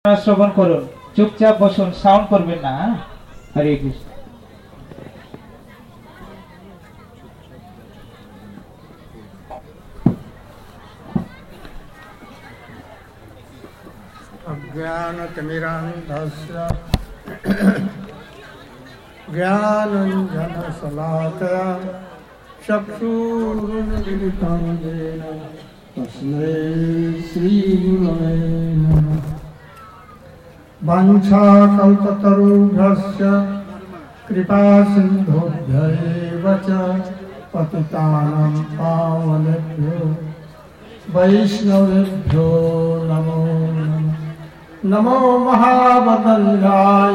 শ্রবণ করুন, চুপচাপ বসুন, সাউন্ড করবেন না। হরে কৃষ্ণ। अज्ञानतिमिरान्धस्य ज्ञानञ्जनशलाकया चक्षुरुन्मिलितं येन तस्मै श्रीगुरवे नमः। वाञ्छाकल्पतरुभ्यश्च कृपासिन्धुभ्यैव च पतितानां पावनेभ्यो वैष्णवेभ्यो नमो नमः। नमो महावदन्याय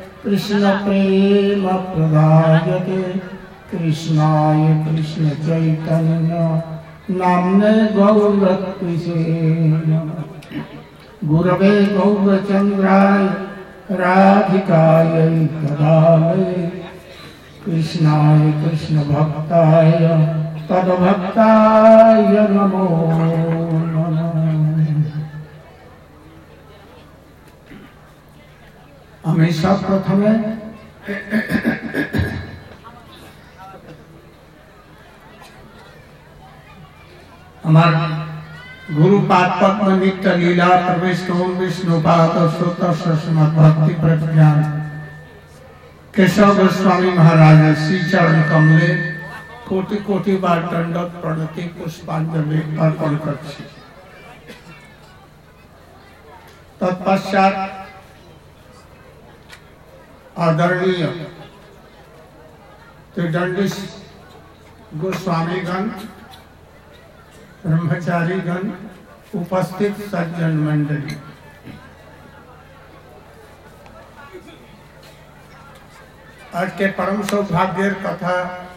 कृष्णप्रेमप्रदायते कृष्णाय कृष्णचैतन्य नाम्ने गौरत्विषे नमः। गुरवे गौरचन्द्राय राधिकायै तदालये कृष्णाय कृष्णभक्ताय तद्भक्ताय नमो नमः। हमेशा प्रथमे हमारा गुरुपाद पद्म नित्य लीला प्रवेश विष्णुपाद श्रोत श्रीमद् भक्ति प्रज्ञान केशव गोस्वामी महाराज श्री चरण कमले कोटि कोटि बार दंडवत प्रणति पुष्पांजलि अर्पण करछि। तत्पश्चात आदरणीय त्रिदंडी गोस्वामीगण, ब्रह्मचारीगण, उपस्थित सज्जन मंडली, आज के परम सौभाग्य कथा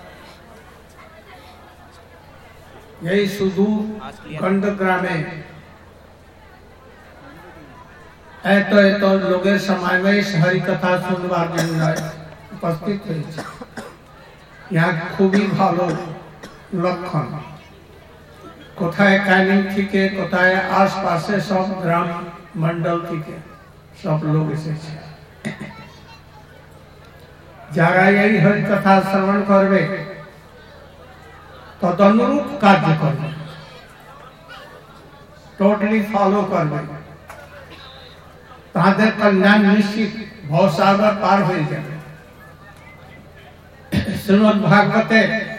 यही सुदूर गंड ग्रामे तो लोगे समय में हरि कथा सुनवार जন্য उपस्थित হয়েছে। यहाँ खूबी भालो लक्षण कोथाय कानिंग থেকে কোথায় आसपासे सब ग्राम मंडल থেকে सब लोग এসেছে। যারা এই হরি কথা শ্রবণ করবে তদনুরূপ কার্য করবে, টোটালি ফলো করবে, তাদের কল্যাণ নিশ্চিত, ভবসাগর পার হয়ে যাবে। শ্রীমদ্ ভাগবতে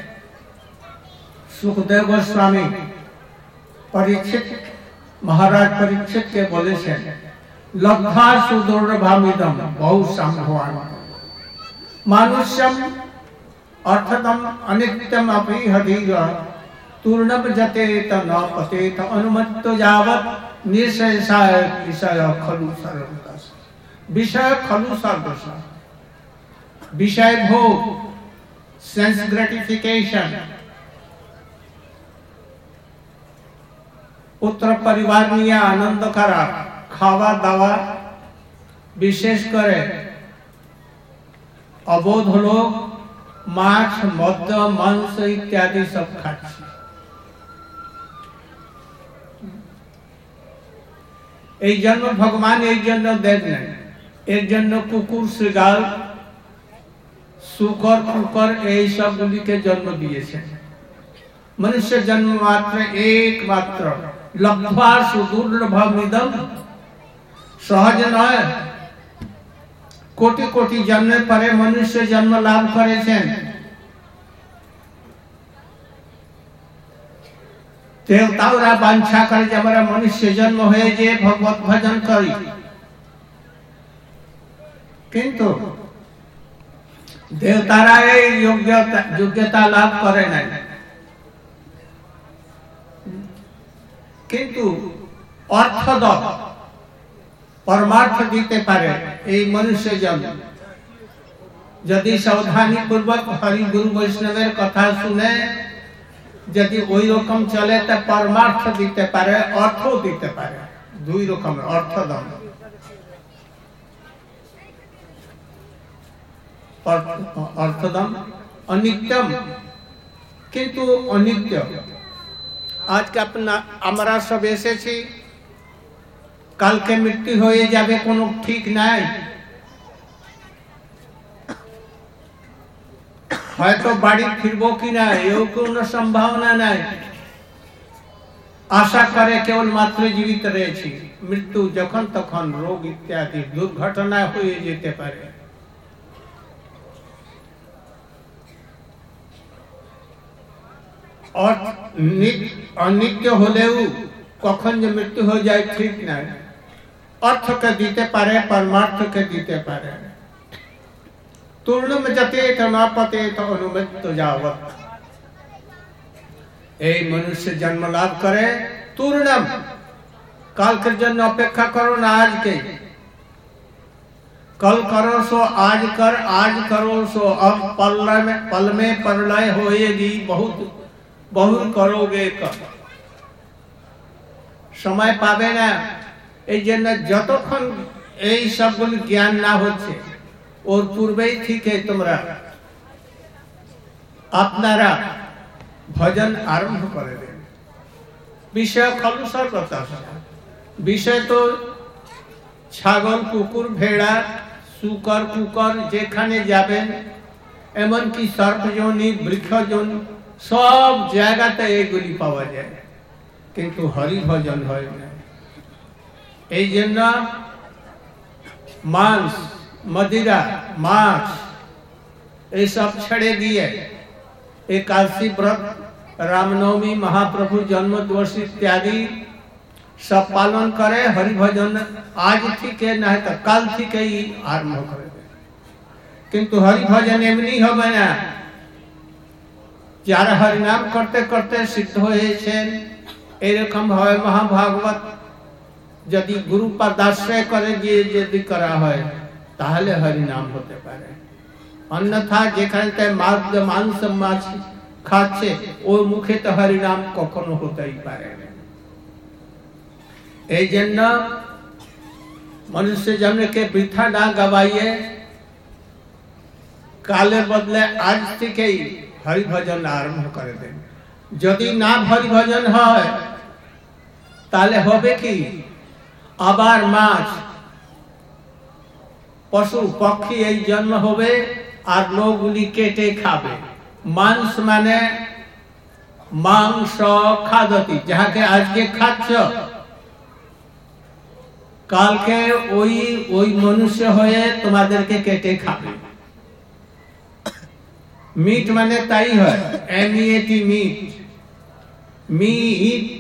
सुखदेव गोस्वामी परीक्षित महाराज परीक्षित के बोले से लब्धा सुदुर्लभमिदं बहु संभवान मानुष्यम अर्थतम अनित्यम अपि हदीग तूर्णव जतेत न पतेत अनुमत्तो यावत् निशेषाय विषय खलु सर्वदश। विषय खलु सर्वदश, विषय भोग, सेंस ग्रेटिफिकेशन, पुत्र परिवार निये आनंद करा, खावा दावा, विशेष करे अबोध लोग माछ मद्य मांस इत्यादि सब खाচ্ছে। এই জন্য ভগবান এই জন্য দেন নাই, এর জন্য কুকুর শ্রীগাল শুকর কুকুর এই সবগুলিকে জন্ম দিয়েছেন। मनुष्य जन्म मात्र एकमात्र लब्ध्वा सुदुर्लभमिदं सहज नय, कोटि कोटि जन्म परे मनुष्य जन्म लाभ करेছেন। देवताओरा बांछा करे যে আমরা मनुष्य जन्म হয়ে যে भगवत भजन करी, किंतु देवतारा এই योग्यता लाभ करे নাই। किंतु अर्थद परमार्थ दीते पारे এই मनुष्य जन्म यदि सावधानी पूर्वक हरि गुरु वैष्णवेर कथा सुने, यदि ওই রকম চলে তা परमार्थ दीते पारे, अर्थ दीते पारे। দুই রকম অর্থদম, অর্থদম अनित्यम किंतु अनित्य। आज के अपना আমরা সব এসেছি কালকে মৃত্যু হয়ে যাবে কোনো ঠিক নাই, হয়তো বাড়ি ফিরবো কিনা এও কোনো সম্ভাবনা নাই। আশা করে কেবল মাত্র জীবিত রয়েছি, মৃত্যু যখন তখন রোগ ইত্যাদি দুর্ঘটনা হয়ে যেতে পারে। অনিত্য হলেও কখন যে মৃত্যু হয়ে যায় ঠিক নাই। অর্থকে দিতে পারে, পরমার্থকে দিতে পারে। তূর্ণম যতেত না পতেত অনুমৃত্য যাবৎ। এই মনুষ্য জন্ম লাভ করে তূর্ণম, কালকের জন্য অপেক্ষা করো না আজকে। कल करो सो आज कर, आज करो सो अब पल में प्रलय होएगी, बहुत बहुत करोगे कब। समय पाবে না, এই জন্য যতক্ষণ এই সবগুলো জ্ঞান না হচ্ছে ওর পূর্বেই থেকে তোমরা আপনারা ভজন আরম্ভ করে দেন। বিষয় খলুসর কথা, বিষয় তো ছাগল, কুকুর, ভেড়া, শুকর, কুকর যেখানে যাবেন, এমনকি সর্পযোনি, বৃক্ষযোনি সব জায়গাতে এগুলি পাওয়া যায়, কিন্তু হরি ভজন হয় না। এই জন্য মাংস, মদিরা, মাছ এইসব ছেড়ে দিয়ে एकादशी व्रत, रामनवमी, महाप्रभु जन्म दिवस इत्यादि सब पालन करे। हरि भजन आज थी के ना तो कल थी के ही आरंभ करे, किंतु हरि भजन एमनी হবে না। যারা হরি নাম করতে করতে সিদ্ধ হয়েছেন এরকম হয় মহাভাগবত যদি গুরু পদাশ্রয় করে গিয়ে যদি করা হয় তাহলে হরি নাম হতে পারে। अन्यथा যেখানে মাংস মাছ খাচ্ছে ওর মুখে তো হরি নাম কখনো হতেই পারে না। এই জন্য মনুষ্য জন্মকে বৃথা না গবাইয়ে কালের বদলে আজ থেকেই হরি ভজন আরম্ভ করে দেন। যদি না হরি ভজন হয় তাহলে হবে কি, আবার মাছ, পশু, পক্ষী এই জন্ম হবে আর লোকগুলি কেটে খাবে। মাংস মানে মাংস খাদতি, যাহাকে আজকে খাচ্ছ কালকে ওই মনুষ্য হয়ে তোমাদেরকে কেটে খাবে। মিট মানে তাই হয়, MEAT মিট, মিট,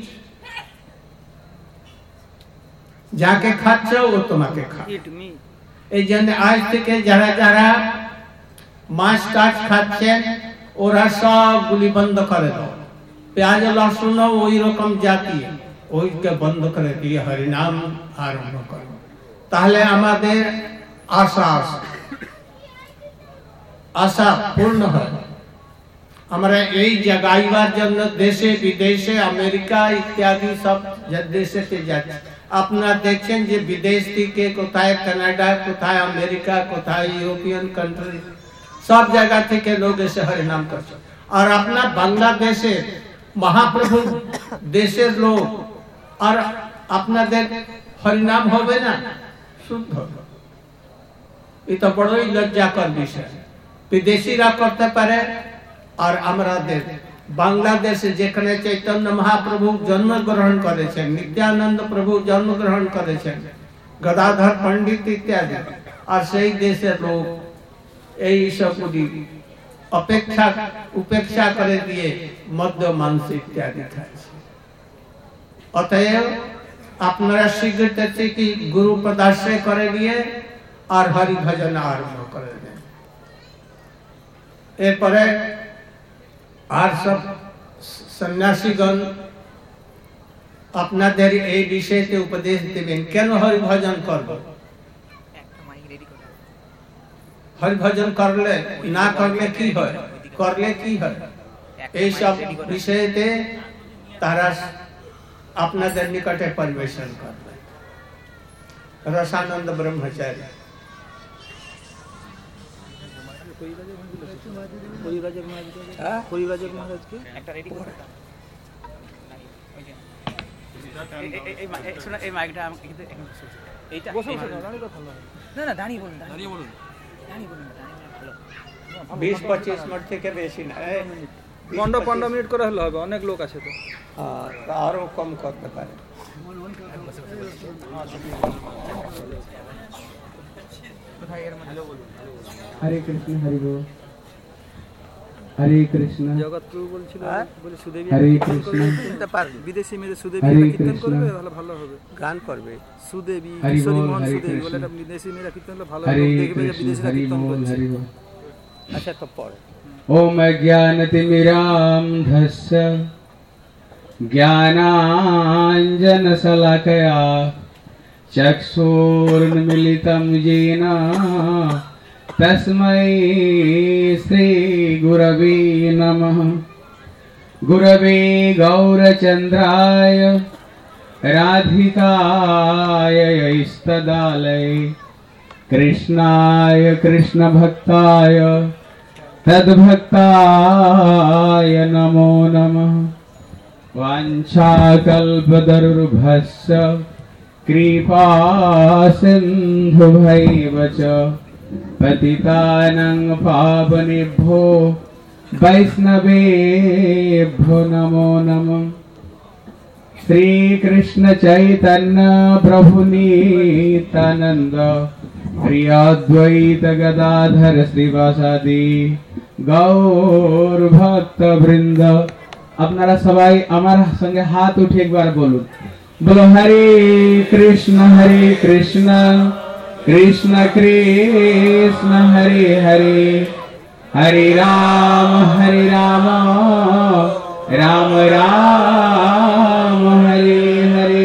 যাকে খাচ্ছ ও তোমাকে খাবে। এই জন্য আজ থেকে যারা যারা মাছ টাছ খাচ্ছেন ওরা সবগুলি বন্ধ করে দাও। পেঁয়াজ লসুন ওই রকম জাতীয় ওইকে বন্ধ করে দিয়ে হরিনাম আরম্ভ করো, তাহলে আমাদের আশা পূর্ণ হয়। আমরা এই জাগাইবার জন্য দেশে বিদেশে আমেরিকা ইত্যাদি সব দেশেতে যাচ্ছি। আপনারা দেখছেন যে বিদেশ থেকে কোথায় কানাডা, কোথায় আমেরিকা, কোথায় ইউরোপিয়ান কান্ট্রি সব জায়গা থেকে লোক এসে হরি নাম করছে। আর আপনার বাংলাদেশে মহাপ্রভু দেশের লোক আর আপনাদের হরিনাম হবে না, শুদ্ধ। এটা বড়ই লজ্জাকর বিষয়। বিদেশিরা করতে পারে আর আমাদের বাংলাদেশে যেখানে চৈতন্য মহাপ্রভু জন্মগ্রহণ করেছেন, নিত্যানন্দ প্রভু জন্মগ্রহণ করেছেন, গদাধর পণ্ডিত ইত্যাদি, আর সেই দেশের লোক এই সবগুলি উপেক্ষা করে দিয়ে মদ্য, মাংস ইত্যাদি খাচ্ছে। অতএব আপনারা শীঘ্র থেকে গুরু পদাশ্রয় করে দিয়ে আর হরি ভজন আরম্ভ করে দেন। এরপরে আর সব সন্ন্যাসীগণ আপনাদের এই বিষয়তে উপদেশ দেবেন, কেন হরি ভজন করব। হরি ভজন করলে না করলে কি হয়, করলে কি হয়, এই সব বিষয়তে তারা আপনাদের নিকটে পরিবেশন করবে। রসানন্দ ব্রহ্মচারী এই মাইকটা কিন্তু এইটা না না দাঁড়িয়ে বলুন দাঁড়িয়ে বলুন ভালো 20-25 মিনিট থেকে বেশি না 15 মিনিট করে হলে হবে, অনেক লোক আছে তো। হ্যাঁ, আরো কম করতে পারে। हरे कृष्ण हरि बोल, हरे कृष्ण জগৎ প্রভু বলছিল বলে সুদেবী হরে কীর্তন কৃষ্ণ। করবে, চিন্তা পার বিদেশি মেয়ে সুদেবী হরে কীর্তন কৃষ্ণ। করবে তাহলে ভালো হবে। গান করবে সুদেবী হরি কিশোরী বল, মোহন হরে সুদেবী বলে কৃষ্ণ। একটা বিদেশি মেয়েরা কীর্তন করলে ভালো हरे লোক দেখবে যে कृष्ण বিদেশিরা हरि কীর্তন बोल করছে। हरि बोल। আচ্ছা তো পড়ে। ओम अज्ञानतिमिरान्धस्य ज्ञानाञ्जनशलाकया चक्षुरुन्मीलितं येन तस्मै श्रीगुरवे नमः। गुरवे गौरचन्द्राय राधिकाय स्तदालये कृष्णाय कृष्णभक्ताय तद्भक्ताय नमो नमः। वाञ्छाकल्पतरुर्भस्य कृपा सिन्धुभैव च पतितानं पावनेभ्यो वैष्णवेभ्यो नमो नमः। श्री कृष्ण चैतन्य प्रभु नित्यानंद श्री अद्वैत गदाधर श्रीवासादि गौर भक्त वृंद। আপনারা সবাই আমার সঙ্গে হাত উঠে একবার বলুন, বলো হরে কৃষ্ণ কৃষ্ণ কৃষ্ণ হরে হরে, হরে রাম রাম রাম হরে হরে।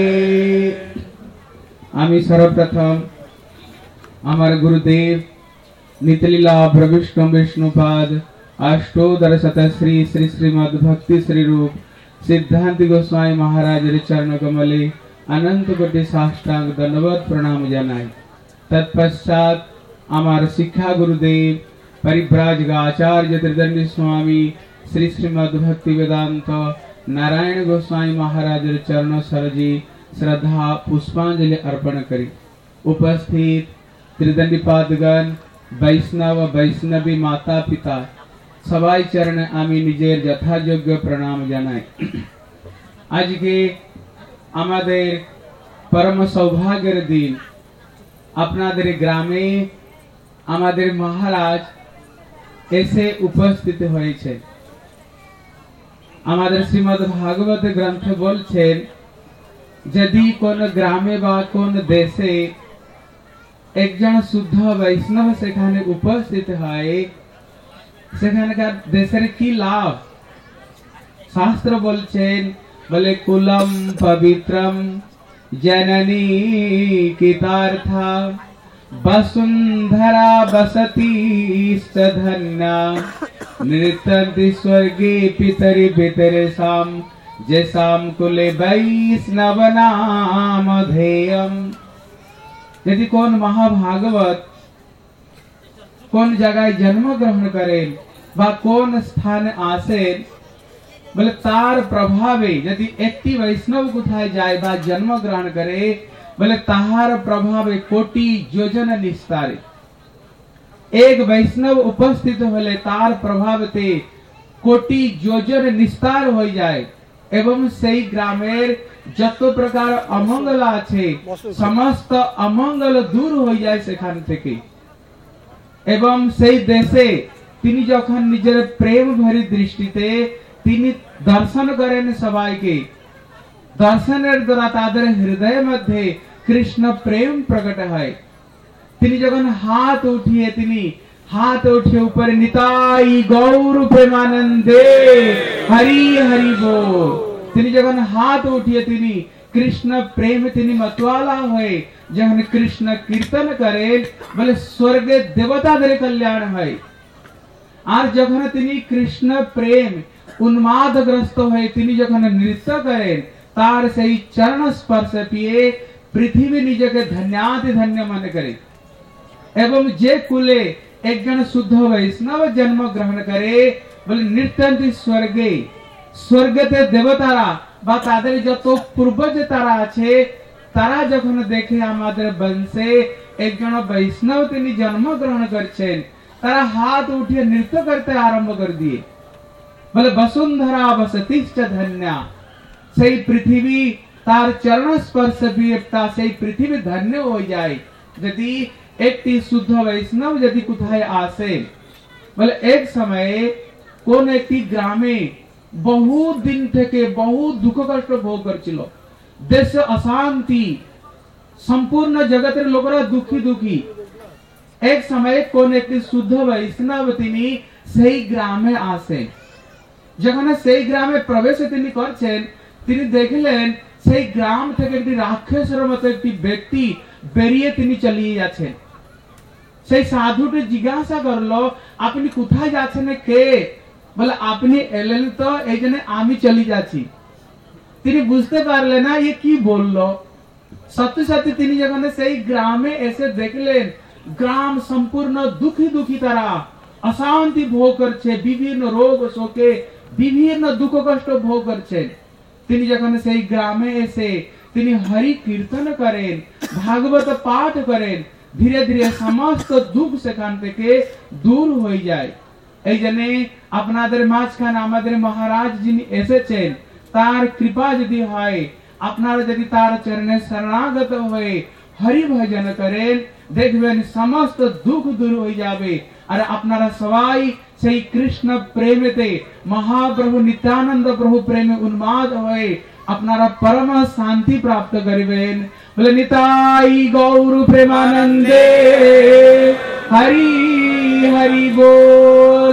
আমি সর্বপ্রথম আমার গুরুদেব নিতলীলা প্রবিষ্ট বিষ্ণুপাদ अष्टोदर शत श्री श्री श्रीमद भक्ति श्री रूप सिद्धांत गोस्वामी महाराज चरण कमले अनंत कोटि साष्टांग दंडवत प्रणाम जनाई। तत्पश्चात आमार शिक्षा गुरुदेव परिव्राजक आचार्य त्रिदंडी स्वामी श्री श्रीमद भक्ति वेदांत नारायण गोस्वामी महाराज चरण सरजी श्रद्धा पुष्पांजलि अर्पण करी। उपस्थित त्रिदंडी पादगण वैष्णव वैष्णवी माता पिता सबाई चरण आमी निजेर यथायोग्य प्रणाम जानाई। आज के आमादेर परम सौभाग्यर दिन आपनादेर ग्रामे आमादेर महाराज एसे उपस्थित हयेछे। आमादेर श्रीमद् भागवत ग्रंथ बोलछेन यदि कोन ग्रामे बा कोन देशे एकजन शुद्ध वैष्णव सेखाने उपस्थित हय সেখানকার দেশের কি লাভ? শাস্ত্র বলছেন, বলে কুলম পবিত্রম জননী কিতার্থা বসুন্ধরা বসতি ধন্যা নৃত্যন্তি স্বর্গে পিতরি পিতরেশাম যেসাম কুলে বৈষ্ণব নাম ध्येयम। यदि কোন মহাভাগবত কোন জায়গায় জন্ম গ্রহণ করেন বা কোন স্থানে আসেন, বলে তার প্রভাবে যদি একটি বৈষ্ণব কোথায় যায় বা জন্ম গ্রহণ করে, বলে তাহার প্রভাবে কোটি যোজন নিস্তারে। এক বৈষ্ণব উপস্থিত হলে তার প্রভাবতে কোটি যোজন নিস্তার হয়ে যায় এবং সেই গ্রামের যত প্রকার অমঙ্গল আছে সমস্ত অমঙ্গল দূর হয়ে যায় সেখান থেকে। এবং সেই দেশে তিনি যখন নিজের প্রেম ভরি দৃষ্টিতে তিনি দর্শন করেন সবাইকে, দর্শনের দ্বারা তাদের হৃদয়ের মধ্যে কৃষ্ণ প্রেম প্রকট হয়। তিনি যখন হাত উঠিয়ে উপরে নিতাই গৌর প্রেমানন্দে হরি হরি বল। তিনি যখন হাত উঠিয়ে তিনি কৃষ্ণ প্রেম তিনি मतवाला হয়ে যখন কৃষ্ণ কীর্তন করেন, বলে স্বর্গে দেবতাদের কল্যাণ হয়। আর যখন তিনি কৃষ্ণ প্রেম উন্মাদগ্রস্ত হয়ে তিনি যখন নৃত্য করেন, তার সেই চরণ স্পর্শ পেয়ে পৃথিবী নিজেকে ধন্যাতি ধন্য মনে করে। এবং যে কুলে একজন শুদ্ধ বৈষ্ণব জন্ম গ্রহণ করে, বলে নৃত্যন্তি স্বর্গে, স্বর্গতে দেবতারা বা তাদের যত পূর্বজ তারা আছে, তারা যখন দেখে আমাদের বংশে একজন বৈষ্ণব তিনি জন্মগ্রহণ করছেন, তারা হাত উঠিয়ে নৃত্য করতে আরম্ভ করে দিয়ে বলে বসুন্ধরা বসতিষ্ঠ ধন্যা। সেই পৃথিবী তার চরণ স্পর্শ বিয়েতা, সেই পৃথিবী ধন্য হয়ে যায় যদি একটি শুদ্ধ বৈষ্ণব যদি কোথায় আসে। বলে এক সময়ে কোন একটি গ্রামে বহু দিন থেকে বহু দুঃখ কষ্ট ভোগ করছিল, দেশে অশান্তি, সম্পূর্ণ জগতের লোকেরা দুঃখী দুঃখী। এক সময় কোন একটি শুদ্ধ বৈষ্ণব তিনি সেই গ্রামে আসে। যখন সেই গ্রামে প্রবেশ তিনি করছেন, তিনি দেখলেন সেই গ্রাম থেকে একটি রাক্ষসের মতো একটি ব্যক্তি বেরিয়ে তিনি চালিয়ে যাচ্ছেন। সেই সাধুটি জিজ্ঞাসা করলো, আপনি কোথায় যাচ্ছেন, কে? বলে আপনি এলেন তো, এই জন্য আমি চলে যাচ্ছি। তিনি বুঝতে পারলেন না ये কি বললো। সত্যি সত্যি তিনি যখন সেই গ্রামে এসে দেখলেন গ্রাম সম্পূর্ণ দুঃখী দুঃখী, তারা অশান্তি ভোগ করছে, বিভিন্ন রোগ শোকে বিভিন্ন দুঃখ কষ্ট ভোগ করছেন। তিনি যখন সেই গ্রামে এসে তিনি হরি কীর্তন করেন, ভাগবত পাঠ করেন, ধীরে ধীরে সমস্ত দুঃখ সেখান থেকে দূর হয়ে যায়। এই জন্য আপনাদের মাঝখানে আমাদের মহারাজ যিনি এসেছেন, তার কৃপা যদি হয়, আপনারা যদি তার চরণে শরণাগত হয়ে হরি ভজন করেন, দেখবেন সমস্ত দুঃখ দূর হয়ে যাবে। আর আপনারা সবাই সেই কৃষ্ণ প্রেমেতে মহাপ্রভু নিত্যানন্দ প্রভু প্রেমে উন্মাদ হয়ে আপনারা পরম শান্তি প্রাপ্ত করিবেন। বলে নিতাই গৌর প্রেমানন্দে হরি হরি বল।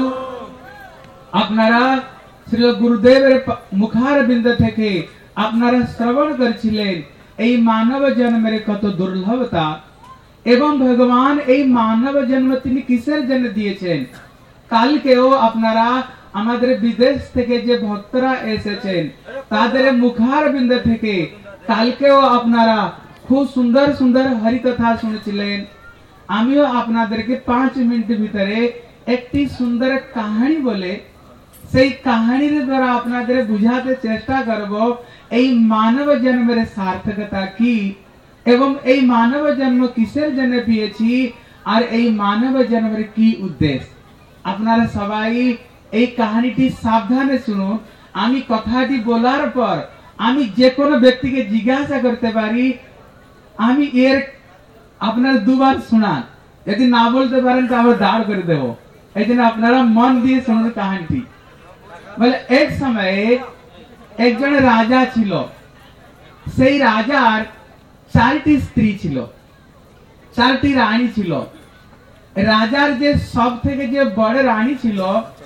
আপনারা শ্রী গুরুদেবের মুখার বিন্দু থেকে আপনারা শ্রবণ করেছিলেন এই মানব জন্মের কত দুর্লভতা, এবং ভগবান এই মানব জন্ম তিনি কিসের জন্য দিয়েছেন। কালকেও আপনারা আমাদের বিদেশ থেকে যে ভক্তরা এসেছেন তাদের মুখার বিন্দু থেকে কালকেও আপনারা খুব সুন্দর সুন্দর হরি কথা শুনেছিলেন। আমিও আপনাদেরকে 5 মিনিট ভিতরে একটি সুন্দর কাহিনী বলে সেই কাহিনীর দ্বারা আপনাদের বুঝাতে চেষ্টা করব এই মানব জন্মের সার্থকতা কি, এবং এই মানব জন্ম কিসের জন্য পেয়েছি, আর এই মানব জন্মের কি উদ্দেশ্য। আপনারা সবাই এই কাহিনীটি সাবধানে শুনুন। আমি কথাটি বলার পর আমি যে কোনো ব্যক্তিকে জিজ্ঞাসা করতে পারি, আমি এর আপনারা দুবার শোনান, যদি না বলতে পারেন তো আবার দাঁড় করে দেব। এই জন্য আপনারা মন দিয়ে শুনুন কাহিনীটি। বলে এক সময়ে একজন রাজা ছিল, সেই রাজার 4টি স্ত্রী ছিল, 4টি রানী ছিল। রাজার যে সব থেকে যে বড় রানী ছিল,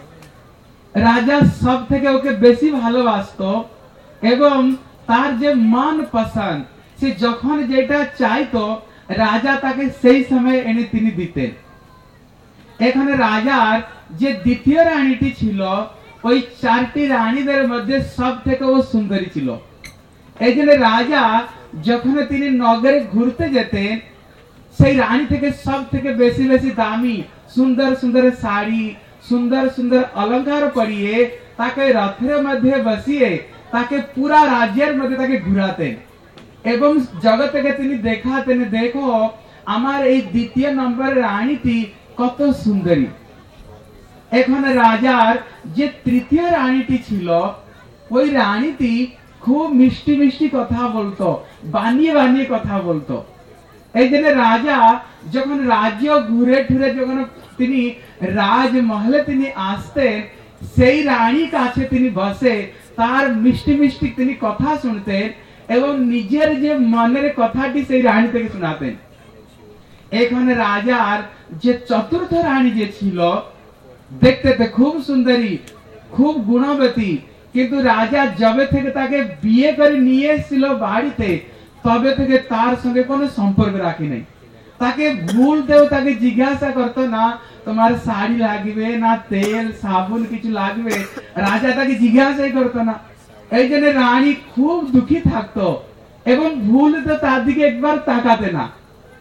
রাজা সব থেকে ওকে বেশি ভালোবাসতো, এবং তার যে মন পছন্দ সে যখন যেটা চাইতো রাজা তাকে সেই সময় এনে তিনি দিতেন। এখানে রাজার যে দ্বিতীয় রানীটি ছিল, ওই 4টি রানীদের মধ্যে সব থেকে ও সুন্দরী ছিল। এই জন্য রাজা যখন তিনি নগরে ঘুরতে যেতেন, সেই রানী থেকে সব থেকে বেশি বেশি দামি সুন্দর সুন্দর শাড়ি, সুন্দর সুন্দর অলঙ্কার পরিয়ে তাকে রথের মধ্যে বসিয়ে তাকে পুরা রাজ্যের মধ্যে তাকে ঘুরাতেন, এবং জগৎকে তিনি দেখাতেন, দেখো আমার এই দ্বিতীয় নম্বর রানীটি কত সুন্দরী। এখানে রাজার যে তৃতীয় রানীটি ছিল, ওই রানীটি খুব মিষ্টি মিষ্টি কথা বলতো, বানিয়ে বানিয়ে কথা বলতো। এই জন্য রাজা যখন রাজ্য ঘুরে ঘুরে যখন তিনি রাজমহলে তিনি আসতেন, সেই রানী কাছে তিনি বসে তার মিষ্টি মিষ্টি তিনি কথা শুনতেন, এবং নিজের যে মনের কথাটি সেই রানী থেকে শোনাতেন। এখানে রাজার যে চতুর্থ রানী যে ছিল, দেখতে তো খুব সুন্দরী, খুব গুণবতী, কিন্তু রাজা যবে থেকে তাকে বিয়ে করে নিয়ে এসেছিল বাড়িতে, তবে থেকে তার সঙ্গে কোনো সম্পর্ক রাখি নাই। তাকে ভুলতেও তাকে জিজ্ঞাসা করতো না তোমার শাড়ি লাগবে না তেল সাবুন কিছু লাগবে, রাজা তাকে জিজ্ঞাসাই করতো না। এই জন্য রানী খুব দুঃখী থাকতো, এবং ভুলতে তার দিকে একবার তাকাতে না।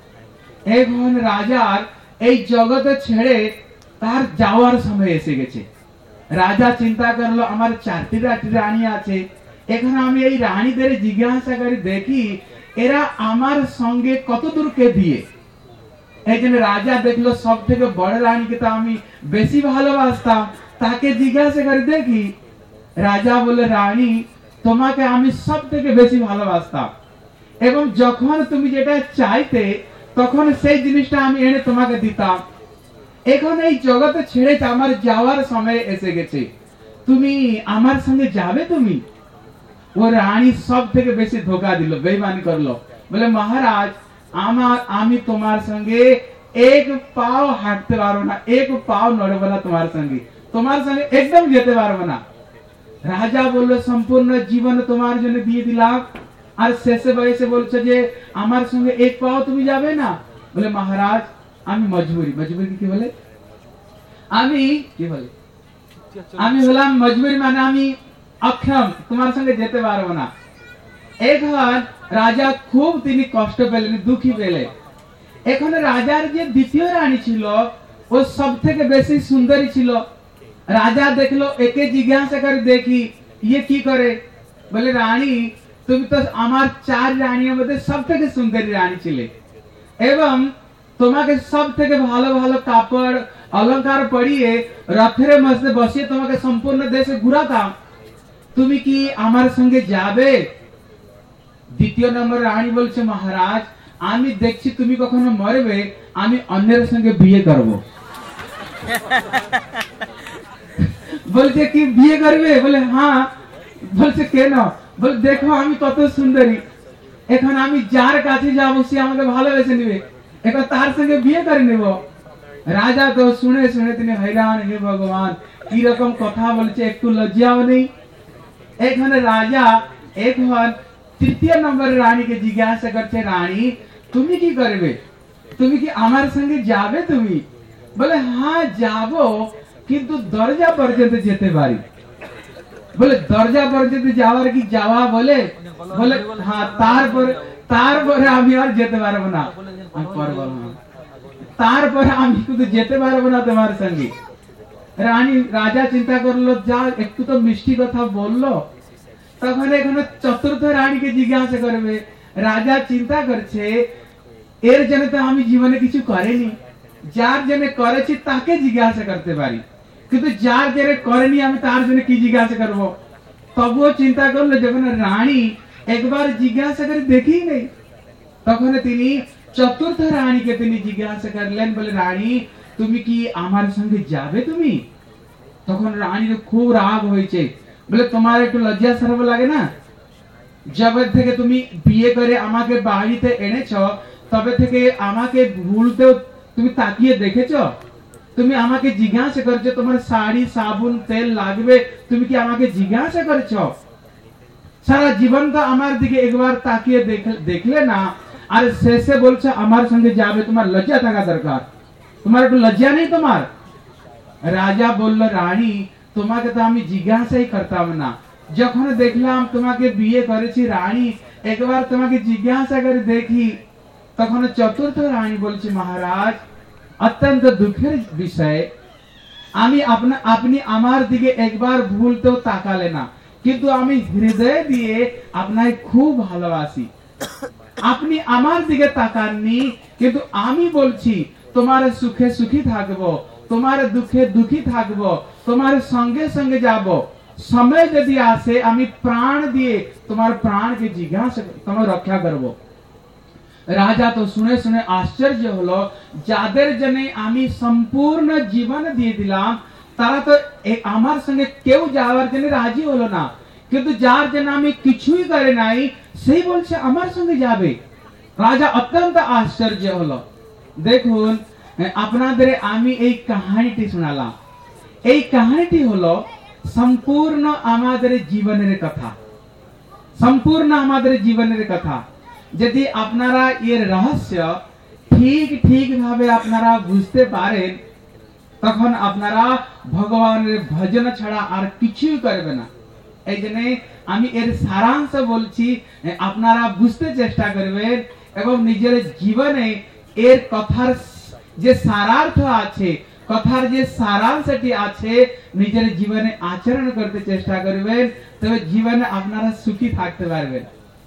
এখন রাজার এই জগতে ছেড়ে তার যাওয়ার সময় এসে গেছে। রাজা চিন্তা করলো আমার 4টি রানী আছে, এখানে আমি এই রানীদের জিজ্ঞাসা করে দেখি এরা আমার সঙ্গে কত দূরকে দিয়ে। এই জন্য রাজা দেখলো সব থেকে বড় রানীকে তো আমি বেশি ভালোবাসতাম, তাকে জিজ্ঞাসা করে দেখি। রাজা বলে, রানী তোমাকে আমি সব থেকে বেশি ভালোবাসতাম এবং যখন তুমি যেটা চাইতে তখন সেই জিনিসটা আমি এনে তোমাকে দিতাম। এখন এই জগতে ছেড়ে আমার যাওয়ার সময় এসে গেছে, তুমি আমার সঙ্গে যাবে? তুমি? ও রানী সব থেকে বেশি ধোকা দিল, বেঈমানি করলো। বলে, মহারাজ আমি তোমার সঙ্গে এক পাও হাঁটতে পারবো না, এক পাও নড়বো না, তোমার সঙ্গে একদম যেতে পারবো না। রাজা বললো, সম্পূর্ণ জীবন তোমার জন্য দিয়ে দিলাম আর শেষে বয়সে বলছো যে আমার সঙ্গে এক পাও তুমি যাবে না? বলে, মহারাজ আমি মজবুরি কি বলে, আমি হলাম মজবুরি, মানে আমি অক্ষম, তোমার সঙ্গে যেতে পারবো না। এখন রাজা খুব তিনি কষ্ট পেলেন, দুঃখী পেলেন। এখন রাজার যে দ্বিতীয় রানী ছিল ও সব থেকে বেশি সুন্দরী ছিল। রাজা দেখলো, একে জিজ্ঞাসা করে দেখি ইয়ে কি করে। বলে, রানী তুমি তো আমার 4 রানীর মধ্যে সব থেকে সুন্দরী রানী ছিলে এবং তোমাকে সব থেকে ভালো ভালো কাপড় অলঙ্কার পরিয়ে রথের মধ্যে বসিয়ে তোমাকে সম্পূর্ণ দেশে ঘুরাতাম, তুমি কি আমার সঙ্গে যাবে? দ্বিতীয় নম্বর রানী বলছে, মহারাজ আমি দেখছি তুমি কখনো মরবে, আমি অন্যের সঙ্গে বিয়ে করব। বলছে, কি বিয়ে করবে? বলে, হ্যাঁ। বলছে, কেন? বলে, দেখো আমি কত সুন্দরী, এখন আমি যার কাছে যাবো সে আমাকে ভালোবেসে নিবে, এখন তার সঙ্গে বিয়ে করে নেব। রাজা তো শুনে শুনে তিনি হয়রান, হে ভগবান কি রকম কথা বলছে, একটু লজ্জাও নেই। এখানে রাজা এখন তৃতীয় নম্বর রানীকে জিজ্ঞাসা করছে, রানী তুমি কি করবে, তুমি কি আমার সঙ্গে যাবে? তুমি? বলে, হ্যাঁ যাব, কিন্তু দরজা পর্যন্ত যেতে পারি। বলে, দরজা পর্যন্ত যাওয়ার কি যাওয়া? বলে, হ্যাঁ, তারপরে আমি আর যেতে পারবো না, তারপরে আমি কিন্তু যেতে পারবো না তোমার সঙ্গে। রাজা চিন্তা করলো, যা একটু তো মিষ্টি কথা বললো, তখন এখানে চতুর্থ রানীকে জিজ্ঞাসা করবে। রাজা চিন্তা করছে, এর জন্য তো আমি জীবনে কিছু করিনি, যার জন্য করেছি তাকে জিজ্ঞাসা করতে পারি, কিন্তু যার জন্য করেনি আমি তার জন্য কি জিজ্ঞাসা করব। তবুও চিন্তা করলো, যখন রানী একবার জিজ্ঞাসা করে দেখি নেই, তখন তিনি চতুর্থ রানীকে তিনি জিজ্ঞাসা করলেন। বলে, রানী তুমি কি আমার সঙ্গে যাবে? তুমি? তখন রানীর খুব রাগ হয়েছে। বলে, তোমার একটু লজ্জা শরম লাগে না? যবে থেকে তুমি বিয়ে করে আমাকে বাড়িতে এনেছ তবে থেকে আমাকে ভুলতেও তুমি তাকিয়ে দেখেছো? তুমি আমাকে জিজ্ঞাসা করছো তোমার শাড়ি সাবুন তেল লাগবে, তুমি কি আমাকে জিজ্ঞাসা করছো? সারা জীবন তো আমার দিকে একবার তাকিয়ে দেখলে না, আর শেষে বলছো আমার সঙ্গে যাবে, তোমার লজ্জা থাকা দরকার, তোমার একটু লজ্জা নেই তোমার? রাজা বলল, রানী তোমাকে তো আমি জিজ্ঞাসাই করতাম না, যখন দেখলাম তোমাকে বিয়ে করেছি রানী একবার তোমাকে জিজ্ঞাসা করে দেখি। তখন চতুর্থ রানী বলছে, মহারাজ অত্যন্ত দুঃখের বিষয়, আপনি আমার দিকে একবার ভুলতেও তাকালে না, কিন্তু আমি হৃদয় দিয়ে আপনাকে খুব ভালোবাসি। আপনি আমার দিকে তাকাননি, কিন্তু আমি বলছি তোমার সুখে সুখী থাকবো, তোমার দুঃখে দুঃখী থাকবো, তোমার সঙ্গে সঙ্গে যাব। সময় যদি আসে আমি প্রাণ দিয়ে তোমার প্রাণকে জিজ্ঞাসা তোমার রক্ষা করব। রাজা তো শুনে শুনে আশ্চর্য হলো, যাদের জন্য আমি সম্পূর্ণ জীবন দিয়ে দিলাম তারা তো আমার সঙ্গে কেউ যাওয়ার জন্য রাজি হলো না, কিন্তু যার জন্য আমি কিছুই করে নাই সেই বলছে আমার সঙ্গে যাবে। রাজা অত্যন্ত আশ্চর্য হলো। দেখুন আপনাদের আমি এই কাহিনীটি শোনালাম, এই কাহিনীটি হলো সম্পূর্ণ আমাদের জীবনের কথা, সম্পূর্ণ আমাদের জীবনের কথা। যদি আপনারা এর রহস্য ঠিক ভাবে আপনারা বুঝতে পারেন তখন আপনারা ভগবানের ভজন ছাড়া আর কিছুই করবে না। এই জন্য আমি এর সারাংশ বলছি, আপনারা বুঝতে চেষ্টা করবেন এবং নিজের জীবনে এর কথার যে সারার্থ আছে কথার যে সারাংশটি আছে নিজের জীবনে আচরণ করতে চেষ্টা করবেন, তবে জীবনে আপনারা সুখী থাকতে পারবেন।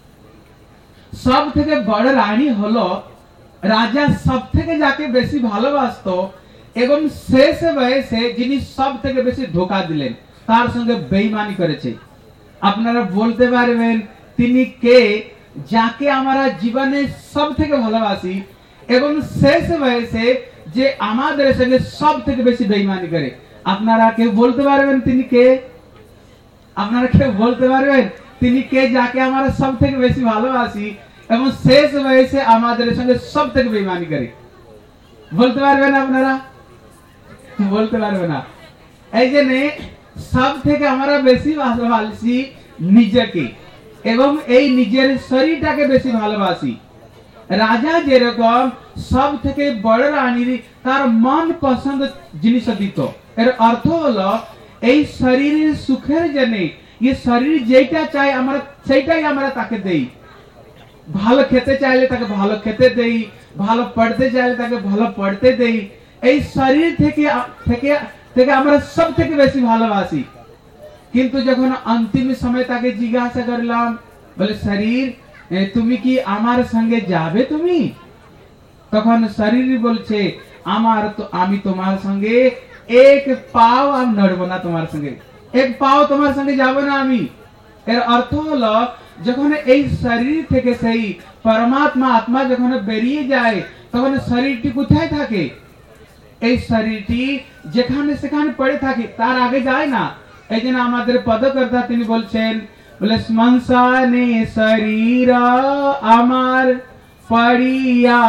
সব থেকে বড় রানী হলো রাজা সব থেকে যাকে বেশি ভালোবাসতো এবং শেষ বয়সে যিনি সব থেকে বেশি ধোকা দিলেন, তার সঙ্গে বেঈমানি করেছে। আপনারা বলতে পারবেন তিনি কে যাকে আমরা জীবনে সব থেকে ভালোবাসি এবং শেষ বয়সে যে আমাদের সঙ্গে সব থেকে বেশি বেঈমানি করে? আপনারা কেউ বলতে পারবেন তিনি কে? আপনারা কেউ বলতে পারবেন তিনি কে যাকে আমরা সব থেকে বেশি ভালোবাসি এবং শেষ বয়সে আমাদের সঙ্গে সব থেকে বেঈমানি করে? বলতে পারবেন আপনারা? বলতে পারবে না। এই জন্য সব থেকে আমরা বেশি ভালোবাসি নিজেকে এবং এই নিজের শরীরটাকে বেশি ভালোবাসি। রাজা যেরকম সব থেকে বড় রানীর তার মন পছন্দ জিনিস দিত, এর অর্থ হলো এই শরীরের সুখের জন্য এই শরীর যেটা চাই আমরা সেইটাই আমরা তাকে দেই। ভালো খেতে চাইলে তাকে ভালো খেতে দেই, ভালো পড়তে চাইলে তাকে ভালো পড়তে দেই। এই শরীর থেকে থেকে থেকে আমরা সব থেকে বেশি ভালোবাসি। কিন্তু যখন অন্তিম সময় তাকে জিজ্ঞাসা করলাম, বলে শরীর তুমি কি আমার সঙ্গে যাবে? তুমি তখন শরীর বলছে আমি তোমার সঙ্গে এক পাও আমি নড়বো না, তোমার সঙ্গে এক পাও তোমার সঙ্গে যাবো না আমি। এর অর্থ হলো যখন এই শরীর থেকে সেই পরমাত্মা আত্মা যখন বেরিয়ে যায় তখন শরীরটি কোথায় থাকে? এই শরীরটি যেখানে সেখানে পড়ে থাকে, তার আগে যায় না। এই জন্য আমাদের পদকর্তা তিনি বলছেন, বলে শ্মশানে শরীর আমার পড়িয়া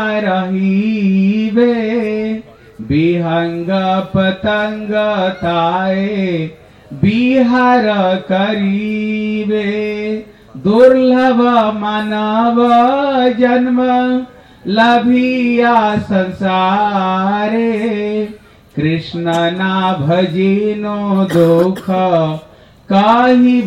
রহিবে, বিহঙ্গ পতঙ্গ তায়ে বিহার করিবে, দুর্লভ মানব জন্ম লভিয়া সংসারে, কৃষ্ণ না ভজিনো দুঃখ কাহিব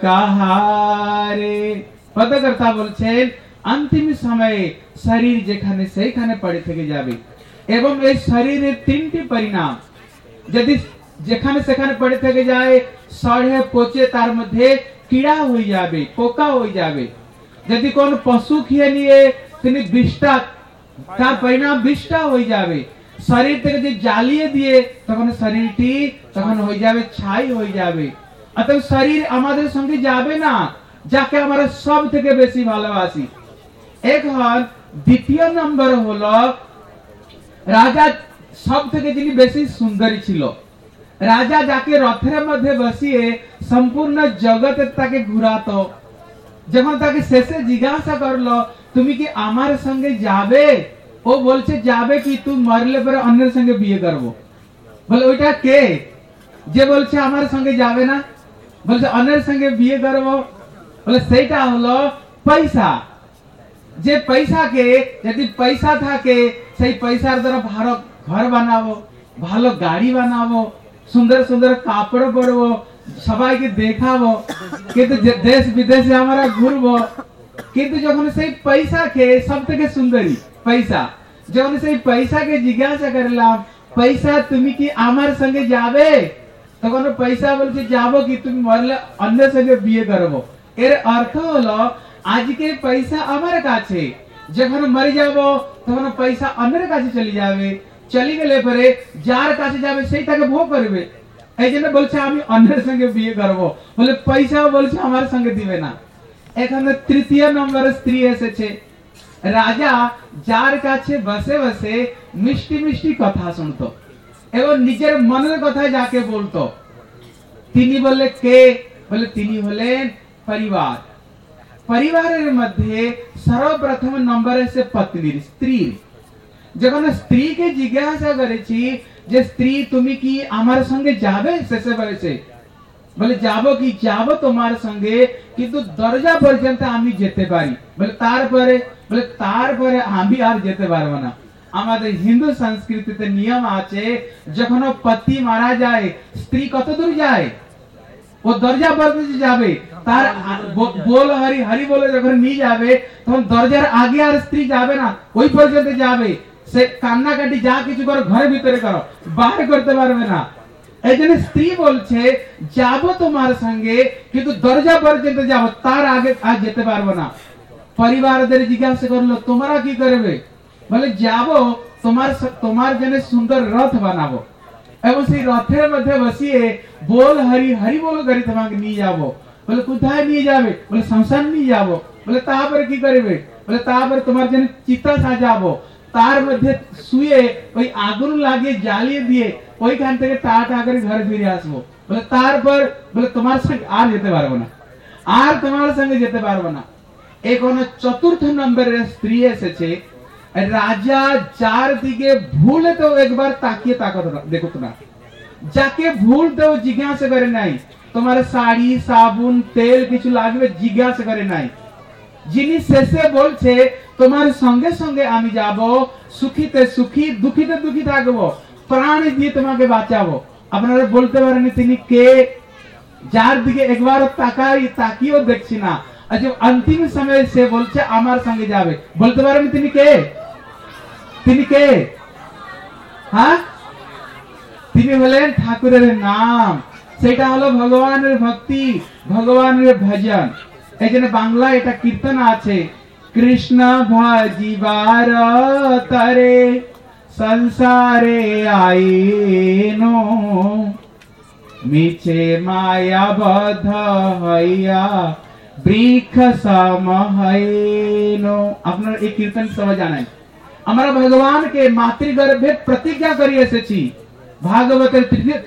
কাহারে। পদকর্তা বলছেন অন্তিম সময়ে শরীর যেখানে সেইখানে পড়ে থেকে যাবে এবং এই শরীরের তিনটি পরিণাম। যদি যেখানে সেখানে পড়ে থেকে যায়, সড়ে পচে তার মধ্যে কিড়া হয়ে যাবে, পোকা হয়ে যাবে। যদি কোন পশু খেয়ে নিয়ে তিনি বিষ্ঠা, তার পরিণাম বিষ্ঠা হয়ে যাবে। শরীর থেকে যে জ্বালিয়ে দিয়ে তখন শরীরটি তখন হয়ে যাবে ছাই হয়ে যাবে। অতএব শরীর আমাদের সঙ্গে যাবে না যাকে আমরা সব থেকে বেশি ভালোবাসি। এখন দ্বিতীয় নম্বর হলো রাজা সব থেকে যিনি বেশি সুন্দরী ছিল। রাজা যাকে রথের মধ্যে বসিয়ে সম্পূর্ণ জগতে তাকে ঘুরাতো, যখন তাকে শেষে জিজ্ঞাসা করলো তুমি কি আমার সঙ্গে যাবে, ও বলছে যাবে কি তুই মরলে পরে অন্যের সঙ্গে বিয়ে করবো। বলে ওইটা কে যে বলছে আমার সঙ্গে যাবে না, বলছে অন্যের সঙ্গে বিয়ে করবো? বলে সেইটা হলো পয়সা। যে পয়সাকে যদি পয়সা থাকে সেই পয়সার দ্বারা ভালো ঘর বানাবো, ভালো গাড়ি বানাবো, সুন্দর সুন্দর কাপড় পরবো, সবাইকে দেখাবো, কিন্তু দেশ বিদেশে আমরা ঘুরবো। কিন্তু যখন সেই পয়সাকে সব থেকে সুন্দরী পয়সা, যখন সেই পয়সাকে জিজ্ঞাসা করলাম পয়সা তুমি কি আমার সঙ্গে যাবে, তখন পয়সা বলছে যাবো কি তুমি মরলে অন্যের সঙ্গে বিয়ে করবো। এর অর্থ হলো আজকে পয়সা আমার কাছে, যখন মরে যাব তখন পয়সা অন্যের কাছে চলে যাবে, চলে গেলে পরে যার কাছে যাবে সেই তাকে ভোগ করবে। এই জন্য বলছে আমি অন্যের সঙ্গে বিয়ে করবো, বলে পয়সাও বলছে আমার সঙ্গে দিবে না। এখানে তৃতীয় নম্বরে স্ত্রী এসেছে। রাজা যার কাছে বসে বসে মিষ্টি মিষ্টি কথা শুনতো এবং নিজের মনের কথা যাকে বলতো, তিনি বলে কে, বলে তিনি হলেন পরিবার। পরিবারের মধ্যে সর্বপ্রথম নম্বর এসে পত্নীর, স্ত্রীর। যখন স্ত্রীকে জিজ্ঞাসা করেছি যে স্ত্রী তুমি কি আমার সঙ্গে যাবে শেষে বলেছে, বলে যাবো কি, যাবো তোমার সঙ্গে, কিন্তু দরজা পর্যন্ত আমি যেতে পারি। বলে তারপরে আমি আর যেতে পারবো না। আমাদের হিন্দু সংস্কৃতিতে নিয়ম আছে যখন পতি মারা যায় স্ত্রী কত দূর যায়, ও দরজা পর্যন্ত যাবে। তার বল হরি হরি বলে যখন নিয়ে যাবে তখন দরজার আগে আর স্ত্রী যাবে না, ওই পর্যন্ত যাবে। সে কান্নাকাটি যা কিছু করো ঘরের ভিতরে করো, বাইরে করতে পারবে না। এই জন্য স্ত্রী বলছে যাব তোমার সঙ্গে, কিন্তু দরজা পর্যন্ত যাব, তার আগে আর যেতে পারবো না। পরিবারদের জিজ্ঞাসা করলো তোমরা কি করবে? বলে যাব তোমার জন্য সুন্দর রথ বানাবো এবং সেই রথের মধ্যে বসিয়ে বল হরি হরি বল করে তোমাকে নিয়ে যাবো। বলে কোথায় নিয়ে যাবে? বলে সংসার নিয়ে যাবো। বলে তারপরে কি করবে? বলে তারপরে তোমার জন্য চিতা সাজাবো, তার মধ্যে শুয়ে ওই আগুন লাগিয়ে জ্বালিয়ে দিয়ে ওইখান থেকে টাটা করে ঘরে ফিরে আসবো। বলে তারপর বলে তোমার সঙ্গে আর যেতে পারবো না, আর তোমার সঙ্গে যেতে পারবো না। এখন চতুর্থ নম্বরের স্ত্রী এসেছে। রাজা যার দিকে ভুলেতেও একবার তাকিয়ে দেখতো না, যাকে ভুলতেও জিজ্ঞাসা করে নাই তোমার শাড়ি সাবুন তেল কিছু লাগবে, জিজ্ঞাসা করে নাই। যিনি শেষে বলছে তোমার সঙ্গে সঙ্গে আমি যাব, সুখীতে সুখী দুঃখীতে দুঃখী থাকবো, প্রাণ দিয়ে তোমাকে বাঁচাবো। আপনারা বলতে পারেন তিনি কে? যার দিকে একবার তাকিয়েও দেখছি না, আজ अंतिम समय সে বলছে আমার সঙ্গে যাবে। বলতে পারেন তিনি কে? তিনি কে? হ্যাঁ, তিনি হলেন ঠাকুরের নাম, সেটা হলো ভগবানের ভক্তি, ভগবানের ভজন। এই জন্য বাংলা এটা কীর্তন আছে, কৃষ্ণ ভজিবার তরে সংসারে আইনো, মিছে মায়া বদ্ধ হইয়া বৃক্ষ সম হইনো। আপনারা এই কীর্তন সবাই জানেন। আমরা ভগবানকে মাতৃগর্ভে প্রতিজ্ঞা করে এসেছি। ভাগবতের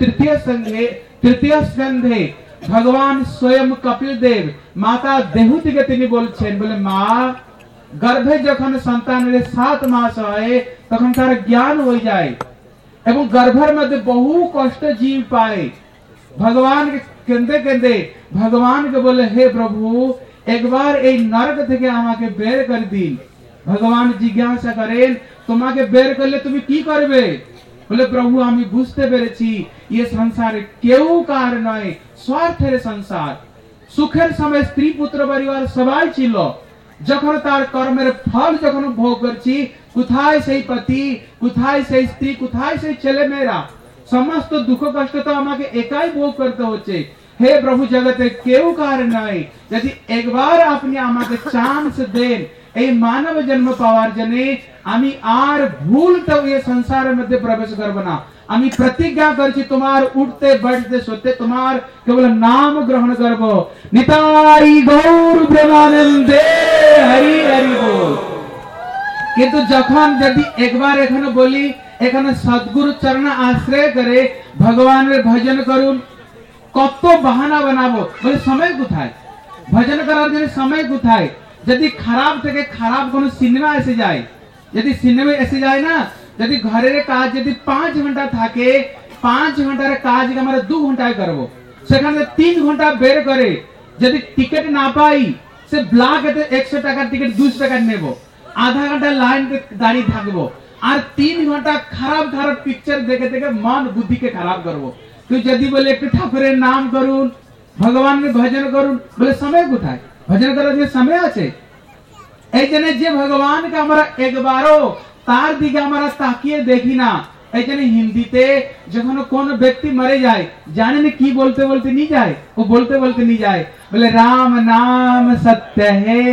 তৃতীয় স্কন্ধে ভগবান স্বয়ং কপিল দেব মাতা দেহুতিকে তিনি বলছেন, বলে মা গর্ভে যখন সন্তানের 7 মাস হয় তখন তার জ্ঞান হয়ে যায় এবং গর্ভের মধ্যে বহু কষ্ট জীব পায়। ভগবান কেঁদে কেঁদে ভগবানকে বলে হে প্রভু একবার এই নরক থেকে আমাকে বের করে দিন। ভগবান জিজ্ঞাসা করেন তোমাকে বের করলে তুমি কি করবে? বলে প্রভু আমি বুঝতে পেরেছি ये সংসারে কেউ কার নয়, স্বার্থের সংসার। সুখের সময় স্ত্রী পুত্র পরিবার সবাই ছিল, যখন তার কর্মের ফল যখন ভোগ করছি, কোথায় সেই পতি, কোথায় সেই স্ত্রী, কোথায় সেই ছেলে মেয়েরা? সমস্ত দুঃখ কষ্ট তো আমাকে একাই ভোগ করতে হচ্ছে। হে প্রভু জগতে কেউ কার নয়, যদি একবার আপনি আমাকে চান্স দেন এই মানব জন্ম পাওয়ার জন্য, আমি আর ভুলতেও এই সংসারের মধ্যে প্রবেশ করব না। আমি প্রতিজ্ঞা করছি তোমার উঠতে बैठते सोते তোমার কেবল নাম গ্রহণ করব। নিতাই গৌর প্রেমানন্দে হরি হরি বল। কিন্তু যখন যদি একবার এখানে বলি এখানে সদ্গুরু চরণ আশ্রয় করে ভগবানের ভজন করুন, কত বাহানা বানাবো, বলে সময় কোথায়? ভজন করার জন্য সময় কোথায়? যদি খারাপ থেকে খারাপ কোন সিনেমা এসে যায়, যদি সিনেমা এসে যায় না, যদি ঘরের কাজ যদি 5 ঘন্টা থাকে, 5 ঘন্টার কাজ আমরা 2 ঘন্টায় করবো, সেখানে 3 ঘন্টা বের করে যদি টিকিট না পাই সে ব্লকে 100 টাকার টিকিট 200 টাকা নেব, আধা ঘন্টা লাইন দাঁড়িয়ে থাকবো, আর 3 ঘন্টা খারাপ খারাপ পিকচার দেখে দেখে মন বুদ্ধিকে খারাপ করবো। তুই যদি বলে একটু ঠাকুরের নাম করুন, ভগবানের ভজন করুন, বলে সময় কোথায়? ভজন করার যে সময় আছে। এই জন্য যে ভগবানকে আমরা একবারও তার দিকে আমরা তাকিয়ে দেখি না। এই জন্য হিন্দিতে যখন কোন ব্যক্তি মরে যায় জানেন কি বলতে বলতে নিয়ে যায়? ও বলতে বলতে নিয়ে যায়, বলে রাম নাম সত্য হে,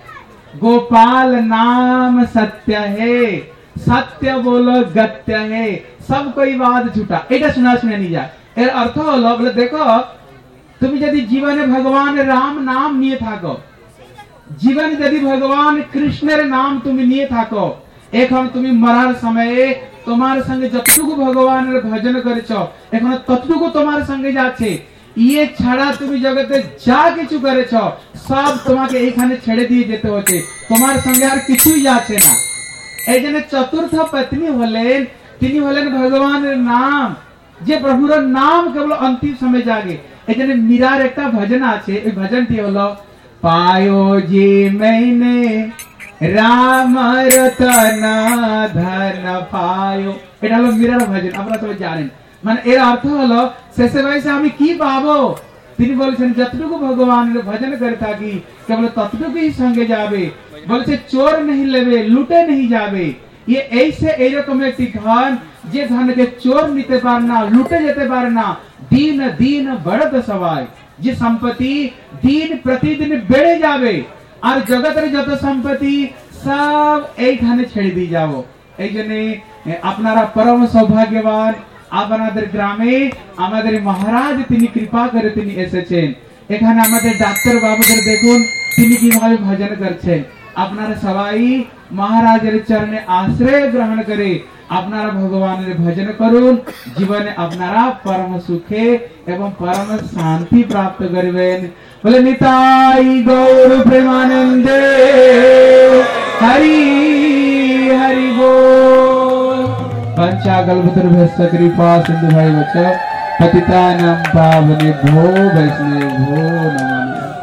গোপাল নাম সত্য হে, সত্য বলো গত্য হে, সব कोई बात झूठा। এটা শোনা শুনে নিয়ে যায়। এর অর্থ হলো, বলে দেখো তুমি যদি জীবনে ভগবান রাম নাম নিয়ে থাকো, জীবনে যদি ভগবান কৃষ্ণের নাম তুমি নিয়ে থাকো, এখন তুমি মরার সময়ে তোমার সঙ্গে যতটুকু ভগবানের ভজন করেছ এখন ততটুকু তোমার সঙ্গে যাচ্ছে। ইয়ে ছাড়া তুমি জগতে যা কিছু করেছ সব তোমাকে এইখানে ছেড়ে দিয়ে যেতে হচ্ছে, তোমার সঙ্গে আর কিছুই যাচ্ছে না। এই জন্য চতুর্থ পত্নী হলেন, তিনি হলেন ভগবানের নাম, যে প্রভুর নাম কেবল অন্তিম সময় জাগে। এই জন্য মীরার একটা ভজন আছে, এই ভজনটি হলো পায়ো যে मैंने রাম রতন ধন পায়ো। এটা হলো মীরার ভজন, আপনারা সবাই জানেন। মানে এর অর্থ হলো শেষে বয়সে আমি কি পাবো? তিনি বলছেন যতটুকু ভগবানের ভজন করে থাকি কেবল ততটুকুই সঙ্গে যাবে। বলছে চোর नहीं लेवे लूटे नहीं जावे, ये ऐसे এইরকম একটি ধন যে ধনকে চোর নিতে পারে না, লুটে যেতে পারে না, দিন দিন बढ़त সবাই, যে সম্পত্তি দিন প্রতিদিন বেড়ে যাবে আর জগতের যত সম্পত্তি সব এইখানে ছেড়ে দিয়ে যাব। এই জন্য আপনারা পরম সৌভাগ্যবান, আপনাদের গ্রামে আমাদের মহারাজ তিনি কৃপা করে তিনি এসেছেন। এখানে আমাদের ডাক্তার বাবুদের দেখুন তিনি কিভাবে ভজন করছেন। আপনারা সবাই মহারাজের চরণে আশ্রয় গ্রহণ করে আপনারা ভগবানের ভজন করুন, জীবনে আপনারা পরম সুখে এবং পরম শান্তি প্রাপ্ত করবেন। বলে নিতাই গৌর প্রেমানন্দে হরি হরি बोल। पंचाकल्पतरुभ्यश्च कृपा सिंधु भाई वच पतितानां पावनेभ्यो वैष्णवेभ्यो नमः।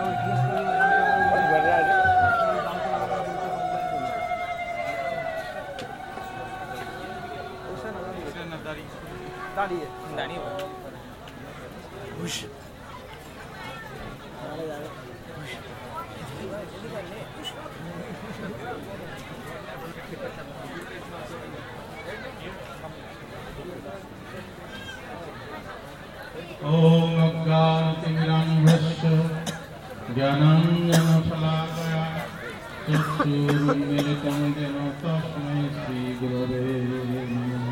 ओम अज्ञानतिमिरान्धस्य ज्ञानाञ्जनशलाकया चक्षुरुन्मीलितं येन तस्मै श्रीगुरवे नमः।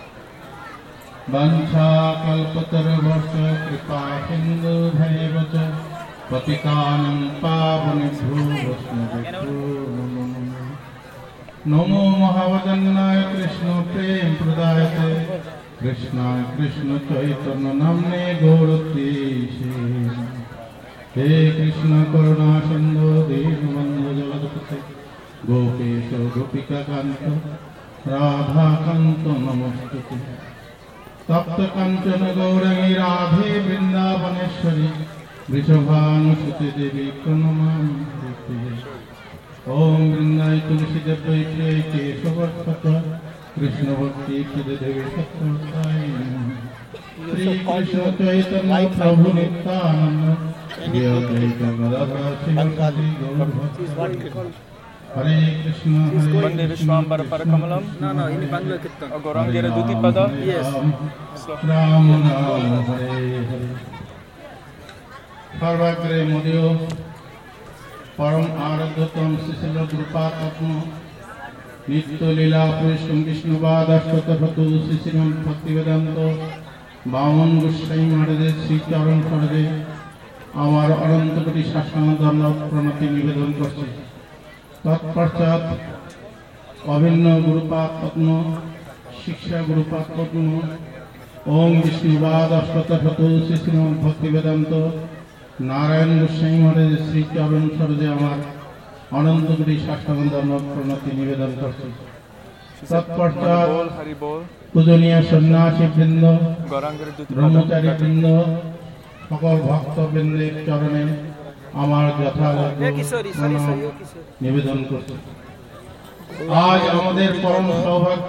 वंशाकल्पतरुभ्यश्च कृपासिन्धुभ्यैव च पतितानां पावनेभ्यो वैष्णवेभ्यो नमः। नमो महावदन्नाय कृष्ण प्रेम प्रदायते कृष्णाय कृष्ण चैतन्य नाम्ने गौरतीशे। हे कृष्ण करुणा सिंधु दीनबन्धु जगत्पते गोपेश गोपिका कांत राधा कांत नमस्तुते। तप्त कांचन गौरंगी राधे वृंदावनेश्वरी वृषभानुसुते देवी प्रणमामि प्रीते। ओम वृंदाय तुलसी देव्यै प्रिय केशवत्सत कृष्ण भक्ति देवी सत्य श्री कृष्ण चैतन्य प्रभु नित्यानंद श्री अद्वैत गदाधर श्रीवासादि गौर हरे कृष्ण वंदे विश्वाम्बर परकमलम इनी बांग्ला कीर्तन और गौरांगेर द्वितीय पद राम नाम हरे हरे। सर्वाग्रे मोदियो परम आराध्यतम श्रील गुरुपाद पद्म नित्य लीला पुरुषम विष्णुपाद अष्टोत्तरपतु श्रीश्रीमद् भक्तिवेदांत बामन गोस्वामी महाराजेर श्री चरण सरोजे आमार अनंत कोटि शासनाम दंडवत प्रणति निवेदन करछि। तत्पश्चात अभिन्न गुरुपाद पद्म शिक्षा गुरुपाद पद्म ओम विष्णुपाद अष्टोत्तरपतु श्रीश्रीमद् भक्तिवेदांत नारायण गोस्वामी महाराजेर श्री चरण सरोजे आमार अनंत कोटि शासनाम दंडवत प्रणति निवेदन करछि। तत्पश्चात पूजनीय सन्यासी वृंद ब्रह्मचारी वृंद सकल भक्त वृंदेर चरणे आमार यथायोग्य प्रणाम निवेदन करछि। आज आमादेर परम सौभाग्य,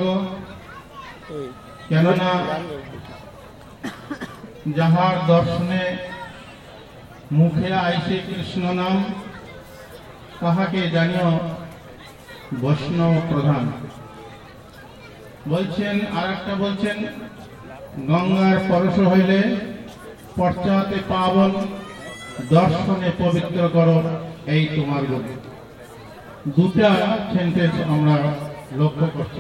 केनना যাহার দর্শনে মুখে আইসে কৃষ্ণ নাম তাহাকে জানিও বৈষ্ণব প্রধান। বলছেন আর একটা বলছেন গঙ্গার পরশ হইলে পশ্চাতে পাবন দর্শনে পবিত্র করো এই তোমার গুণ। দুটা সেন্টেন্স আমরা লক্ষ্য করছি।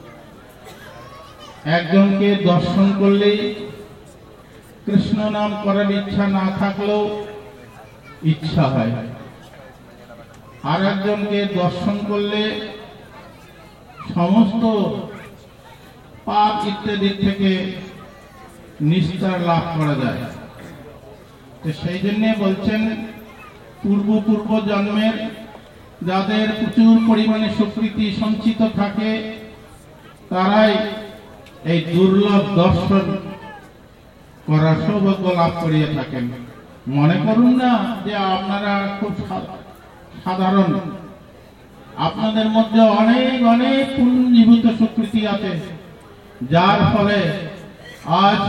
একজনকে দর্শন করলেই কৃষ্ণ নাম করার ইচ্ছা না থাকলেও ইচ্ছা হয়, আর একজনকে দর্শন করলে সমস্ত পাপ ইত্যাদি থেকে নিস্তার লাভ করা যায়। তো সেই জন্য বলছেন পূর্ব জন্মের যাদের প্রচুর পরিমাণে সুকৃতি সঞ্চিত থাকে তারাই এই দুর্লভ দর্শন করার সৌভাগ্য লাভ করিয়া থাকেন। মনে করুন না যে আপনারা খুব সাধারণ, আপনাদের মধ্যে অনেক অনেক পুঞ্জীভূত সুকৃতি আছে, যার ফলে আজ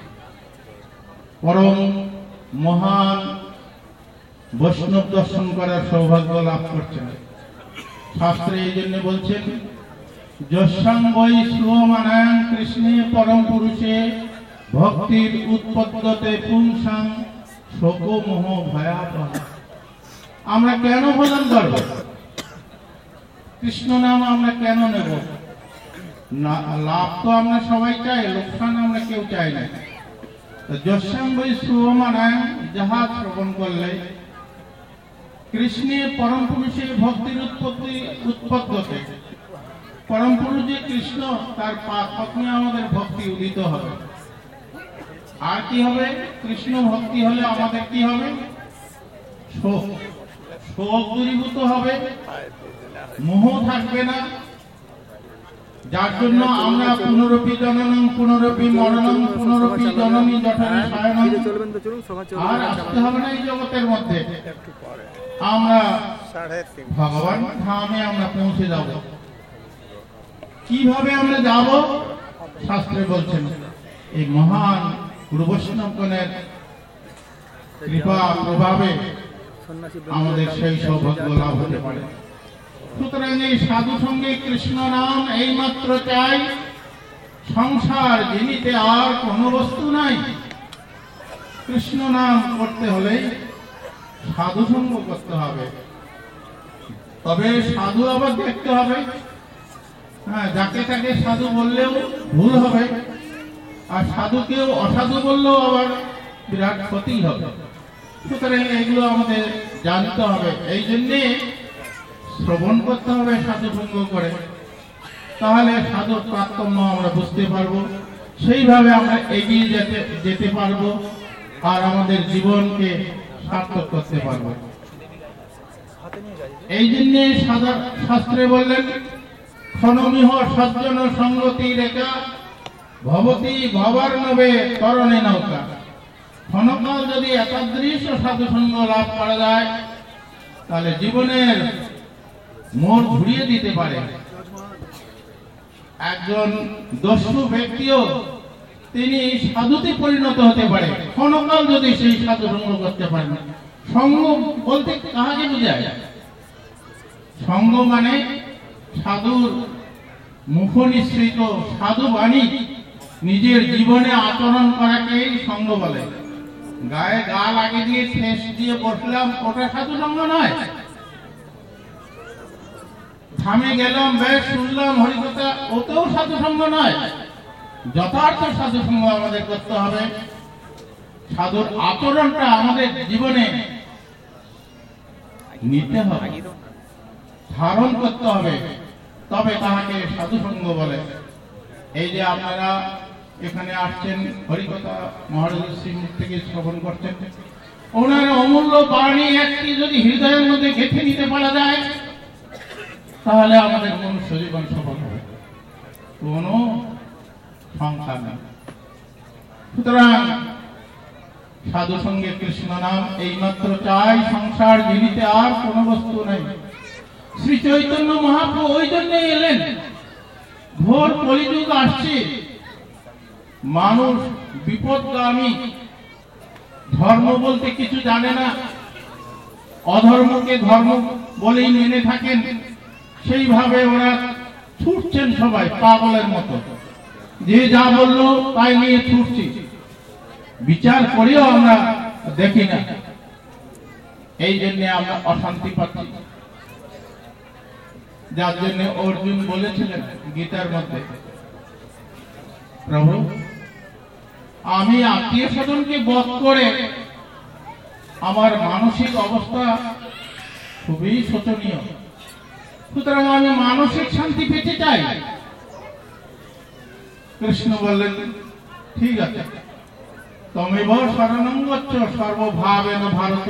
পরম মহান বৈষ্ণব দর্শন করার সৌভাগ্য লাভ করছেন। শাস্ত্রে এই জন্য বলছেন যস্যাঙ্গৈ শ্রুয়মানাং কৃষ্ণে পরম পুরুষে ভক্তির উৎপদ্যতে পুংসাং শোক মোহ ভয়াবহ। আমরা কেন ভজন করব? কৃষ্ণ নাম আমরা কেন নেব? লাভ তো আমরা সবাই চাই, লোকসান আমরা কেউ চাই না। যস্যাঙ্গৈ শ্রুয়মানাং, যাহা শ্রবণ করলে কৃষ্ণে পরম পুরুষে ভক্তির উৎপদ্যতে, পরম পুরুষ যে কৃষ্ণ, তার পত্নী আমাদের ভক্তি উদিত হবে। আর কি হবে? কৃষ্ণ ভক্তি হলে আমাদের কি হবে? শোক, শোক দূরীভূত হবে, মোহ থাকবে না। যার জন্য আমরা পুনরপি জননং পুনরপি মরণং পুনরপি জননী জঠরে শয়নং, আর আসতে হবে না এই জগতের মধ্যে। আমরা ভগবান ধামে আমরা পৌঁছে যাব। কিভাবে আমরা যাব? শাস্ত্রে বলছেন এই মহান গুরু বৈষ্ণবগণের কৃপা প্রভাবে আমাদের সেই সৌভাগ্য লাভ হতে পারে। সুতরাং এই সাধু সঙ্গে কৃষ্ণ নাম এইমাত্র চাই, সংসার যিনিতে আর কোনো বস্তু নাই। কৃষ্ণ নাম করতে হলে সাধু সঙ্গ করতে হবে। তবে সাধু আবার দেখতে হবে, হ্যাঁ, যাকে তাকে সাধু বললেও ভুল হবে, আর সাধুকেও অসাধু বললেও আবার বিরাট ক্ষতি হবে। সুতরাং এগুলো আমাদের জানতে হবে। এই জন্যে শ্রবণ করতে হবে সাধু সঙ্গ করে, তাহলে সাধুর তারতম্য আমরা বুঝতে পারবো, সেইভাবে আমরা এগিয়ে যেতে পারবো, আর আমাদের জীবনকে সার্থক করতে পারবো। এই জন্য শাস্ত্রে বললেন ক্ষণমিহ সজ্জন সঙ্গতি রেখা ভবতী ভবার্ণবে তরণে নৌকা। ক্ষণকাল যদি একাদৃশ সাধু সঙ্গ লাভ করা যায়, তাহলে জীবনের মোড় ঘুরিয়ে দিতে পারে। একজন দস্যু ব্যক্তিও তিনি সাধুতে পরিণত হতে পারে, ক্ষণকাল যদি সেই সাধু সঙ্গ করতে পারেন। সঙ্গ বলতে কাহাকে বোঝায়? সঙ্গ মানে সাধুর মুখ নিঃসৃত সাধু বাণী নিজের জীবনে আচরণ করাকেই সঙ্গ বলে। গায়ে গা লাগিয়ে দিয়ে ঠেস দিয়ে বসলাম, ওটা সাধু সঙ্গ নয়। থামে গেলাম, বেশ শুনলাম হরিকথা, ওতেও সাধু সঙ্গ নয়। যথার্থ সাধু সঙ্গ আমাদের করতে হবে। সাধুর আচরণটা আমাদের জীবনে নিতে হবে, ধারণ করতে হবে, তবে তাহাকে সাধু সঙ্গ বলে। এই যে আপনারা এখানে আসছেন, হরিকথা মহারাজ শ্রীমুখ থেকে শ্রবণ করছেন, ওনার অমূল্য বাণী একটি যদি হৃদয়ের মধ্যে গেঁথে নিতে পারা যায়, তাহলে আমাদের মনুষ্য জীবন সফল হবে, কোনো সংখ্যা নেই। সুতরাং সাধু সঙ্গে কৃষ্ণ নাম এইমাত্র চাই, সংসার জীবিতে আর কোন বস্তু নেই। শ্রী চৈতন্য মহাপ্রভু ওই জন্য এলেন, ঘোর কলিযুগ আসছে, মানুষ বিপদগামী, ধর্ম বলতে কিছু জানে না, অধর্মকে ধর্ম বলেই মেনে থাকেন। সেইভাবে ওরা ছুটছেন সবাই পাগলের মতো, যে যা বললো তাই নিয়ে ছুটছি, বিচার করেও আমরা দেখি না। এই জন্য আমরা অশান্তি পাচ্ছি। যার জন্য অর্জুন বলেছিলেন গীতার মধ্যে, প্রভু আমি আত্মীয় স্বজনকে বধ করে আমার মানসিক অবস্থা খুবই শোচনীয়, সুতরাং আমি মানসিক শান্তি পেতে চাই। কৃষ্ণ বললেন ঠিক আছে, তমেব শরণং গচ্ছ সর্বভাবেন ভারত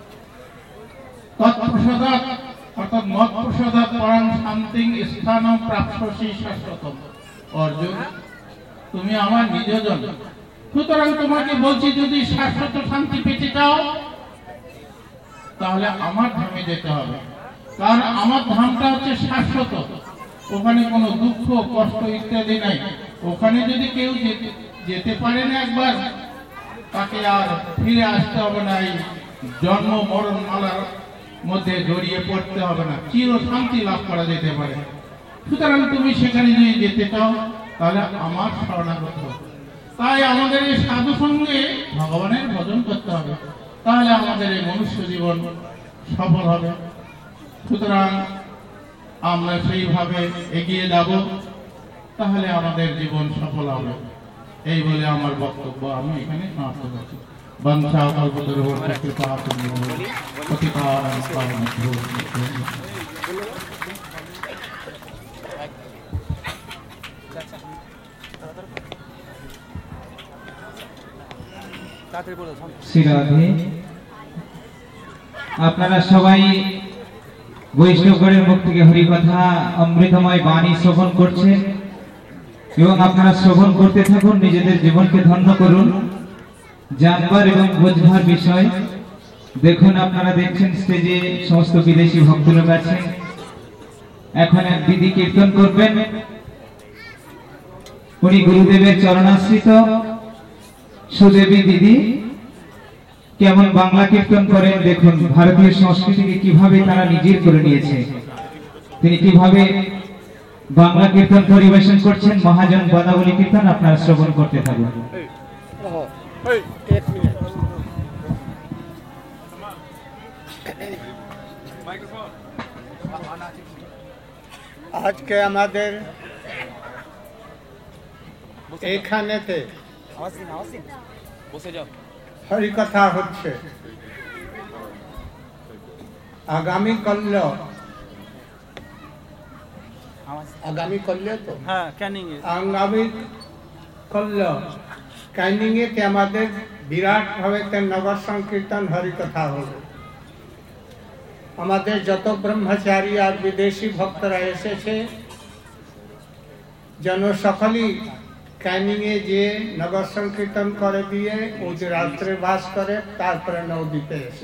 তৎপ্রসাদাৎ, অর্থাৎ মত প্রসাদাৎ পরম শান্তিং স্থানং প্রাপ্স্যসি শাশ্বতম। অর্জুন তুমি আমার নিজজন, সুতরাং তোমাকে বলছি যদি শাশ্বত শান্তি পেতে চাও তাহলে আমার ধামে যেতে হবে, কারণ আমার ধামটা হচ্ছে শাশ্বত, ওখানে কোনো দুঃখ কষ্ট ইত্যাদি নাই। ওখানে যদি কেউ যেতে পারে না একবার, তাকে আর ফিরে আসতে হবে না, এই জন্ম মরণ মালার মধ্যে জড়িয়ে পড়তে হবে না, চির শান্তি লাভ করা যেতে পারে। সুতরাং তুমি সেখানে যদি যেতে চাও তাহলে আমার শরণাগত হও। তাই আমাদের এই সাধু সঙ্গে ভগবানের ভজন করতে হবে, তাহলে আমাদের এই মনুষ্য জীবন সফল হবে। সুতরাং আমরা সেইভাবে এগিয়ে যাব, তাহলে আমাদের জীবন সফল হবে। এই বলে আমার বক্তব্য আমি এখানে সমাপ্ত করছি। বংশা কল্পতরুবর্তী কৃপা পতিতানাং পাবনেভ্যো। শ্রী রাধে। আপনারা সবাই বৈষ্ণবগণের মুখ থেকে হরিকথা অমৃতময় বাণী শ্রবণ করছেন এবং আপনারা শ্রবণ করতে থাকুন, নিজেদের জীবনকে ধন্য করুন। জানবার এবং বোঝবার বিষয় দেখুন, আপনারা দেখছেন স্টেজে সমস্ত বিদেশি ভক্তলোক আছেন। এখন এক দিদি কীর্তন করবেন, উনি গুরুদেবের চরণাশ্রিত। সুদেবী দিদি কেমন বাংলা কীর্তন করেন দেখুন, ভারতীয় সংস্কৃতিকে কিভাবে তারা নিজের করে নিয়েছে, তিনি কিভাবে বাংলা কীর্তন পরিবেশন করছেন। মহাজন পদাবলী কীর্তন আপনারা শ্রবণ করতে থাকুন। আজকে আমাদের এইখানেতে হরিকথা হচ্ছে। আগামী কল্য তো আগামী কল্য ক্যানিং এ আমাদের বিরাট ভাবে নগর সংকীর্তন হরিকথা হলো। আমাদের যত ব্রহ্মচারী আর বিদেশি ভক্তরা এসেছে যেন সকলেই ক্যানিং এ যে নগর সংকীর্তন করে দিয়ে ওই যে রাত্রে বাস করে, তারপরে নদীতে এসে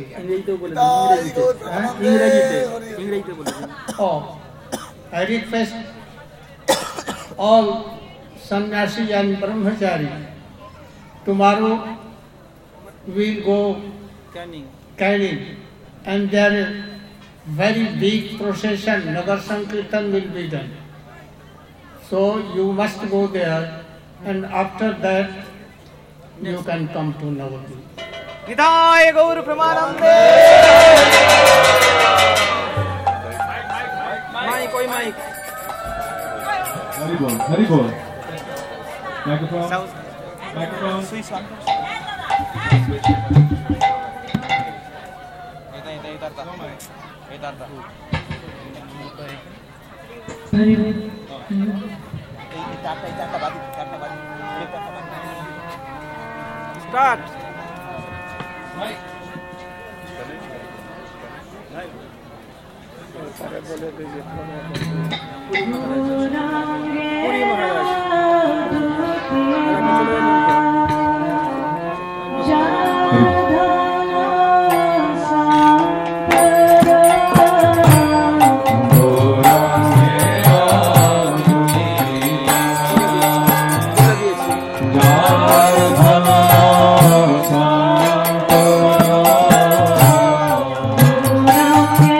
I request all sannyasi and brahmachari, tomorrow we'll go Canning and there is very big procession, Nagar Sankirtan will be done. So you must go there and after that you can come to Navadvip. Nitai Gaur प्रेमानंदे। Mike कोई mike Hari बोल, हरि बोल। Microphone microphone switch on इधर हरि बोल। Start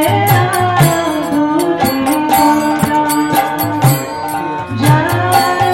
जा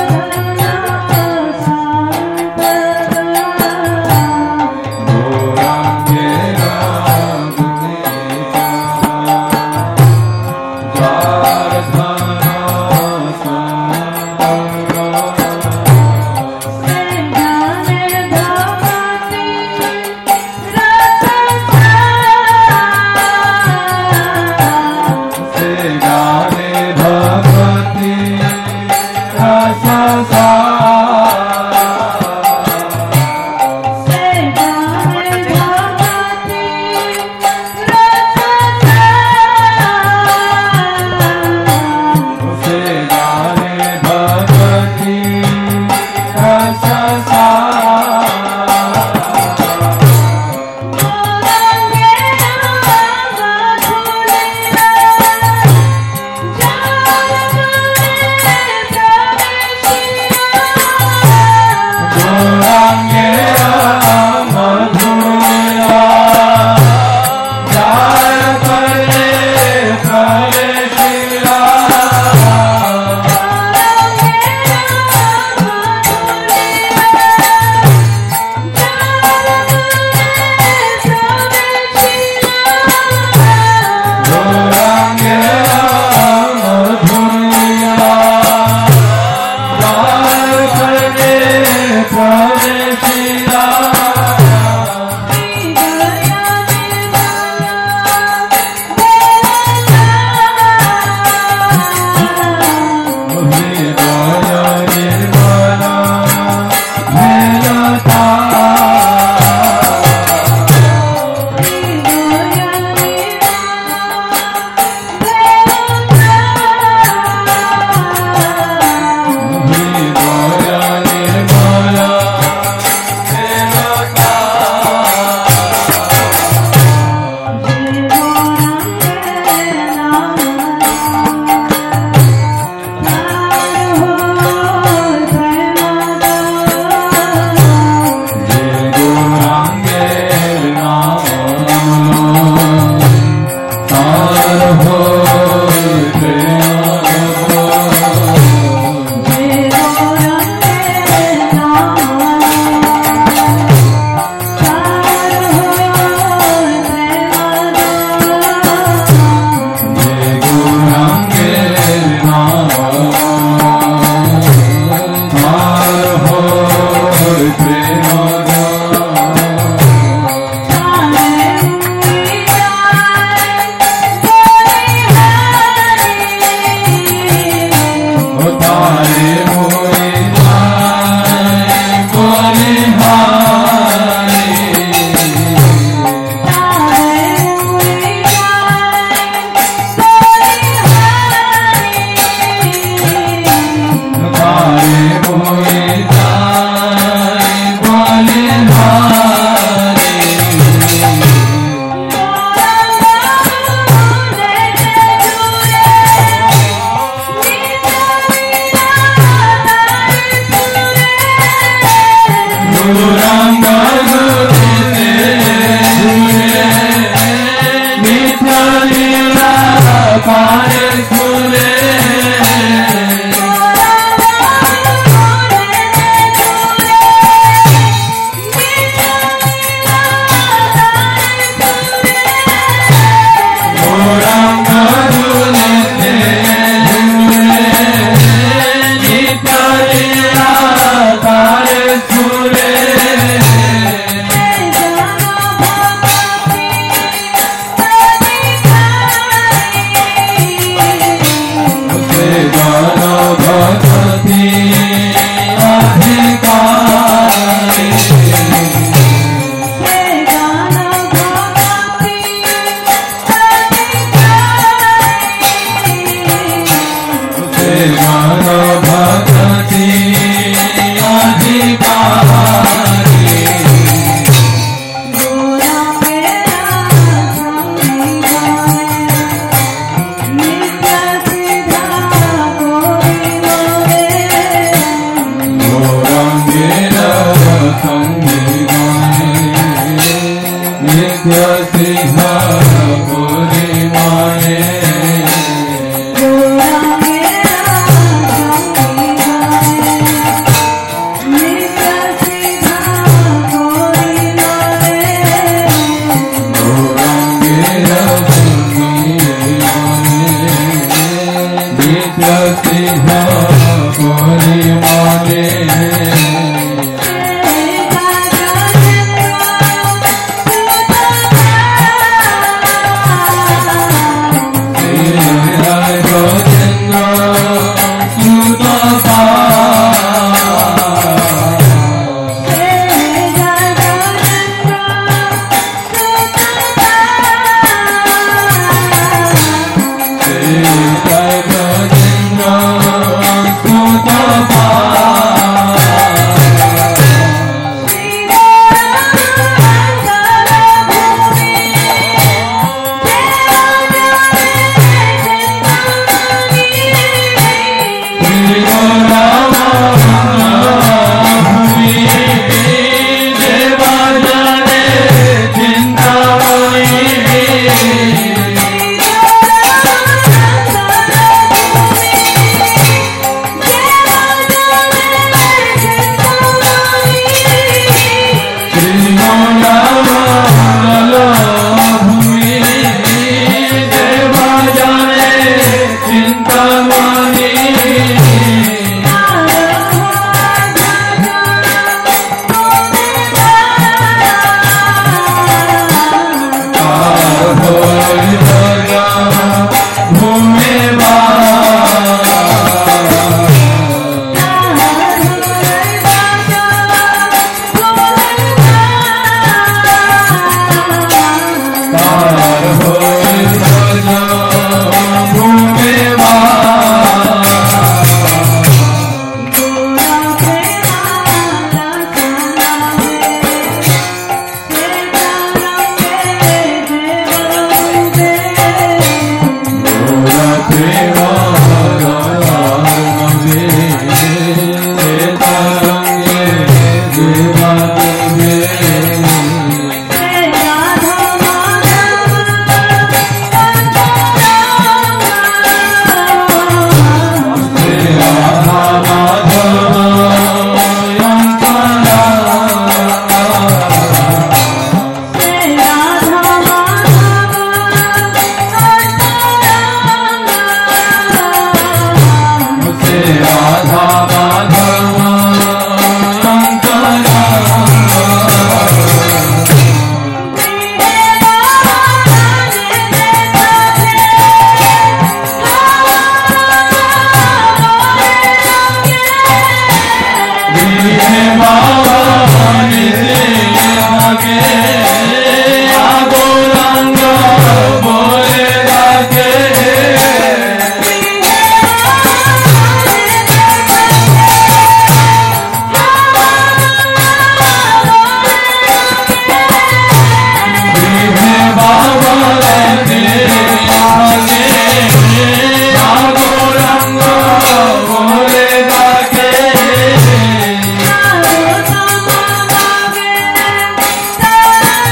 Thank you.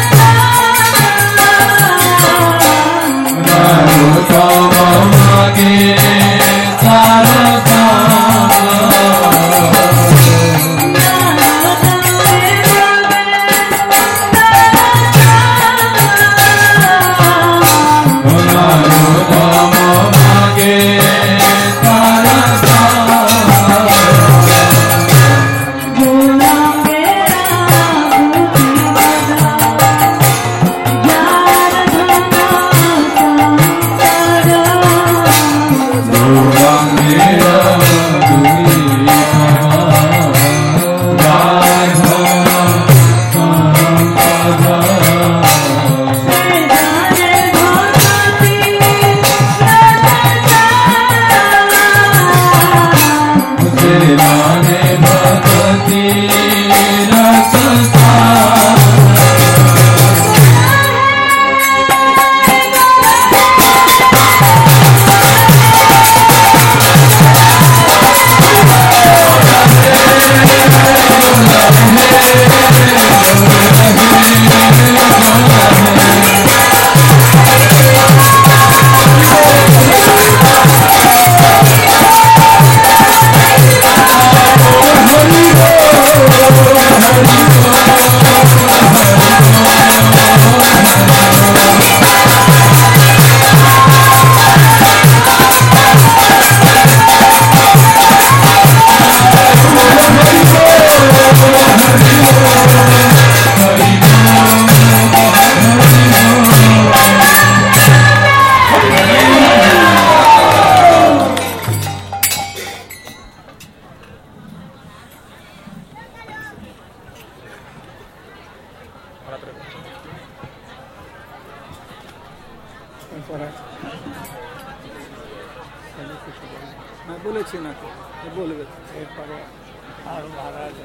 বলেছি না তো বলবে এরপরে আরো ভাড়া আছে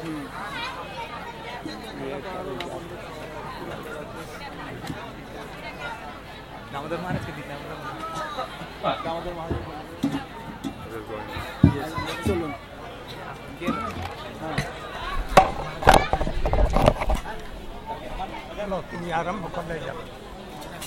আমাদের মানুষকে দিতে আমাদের মানুষ চলুন তুমি আরম্ভ করলে যাবে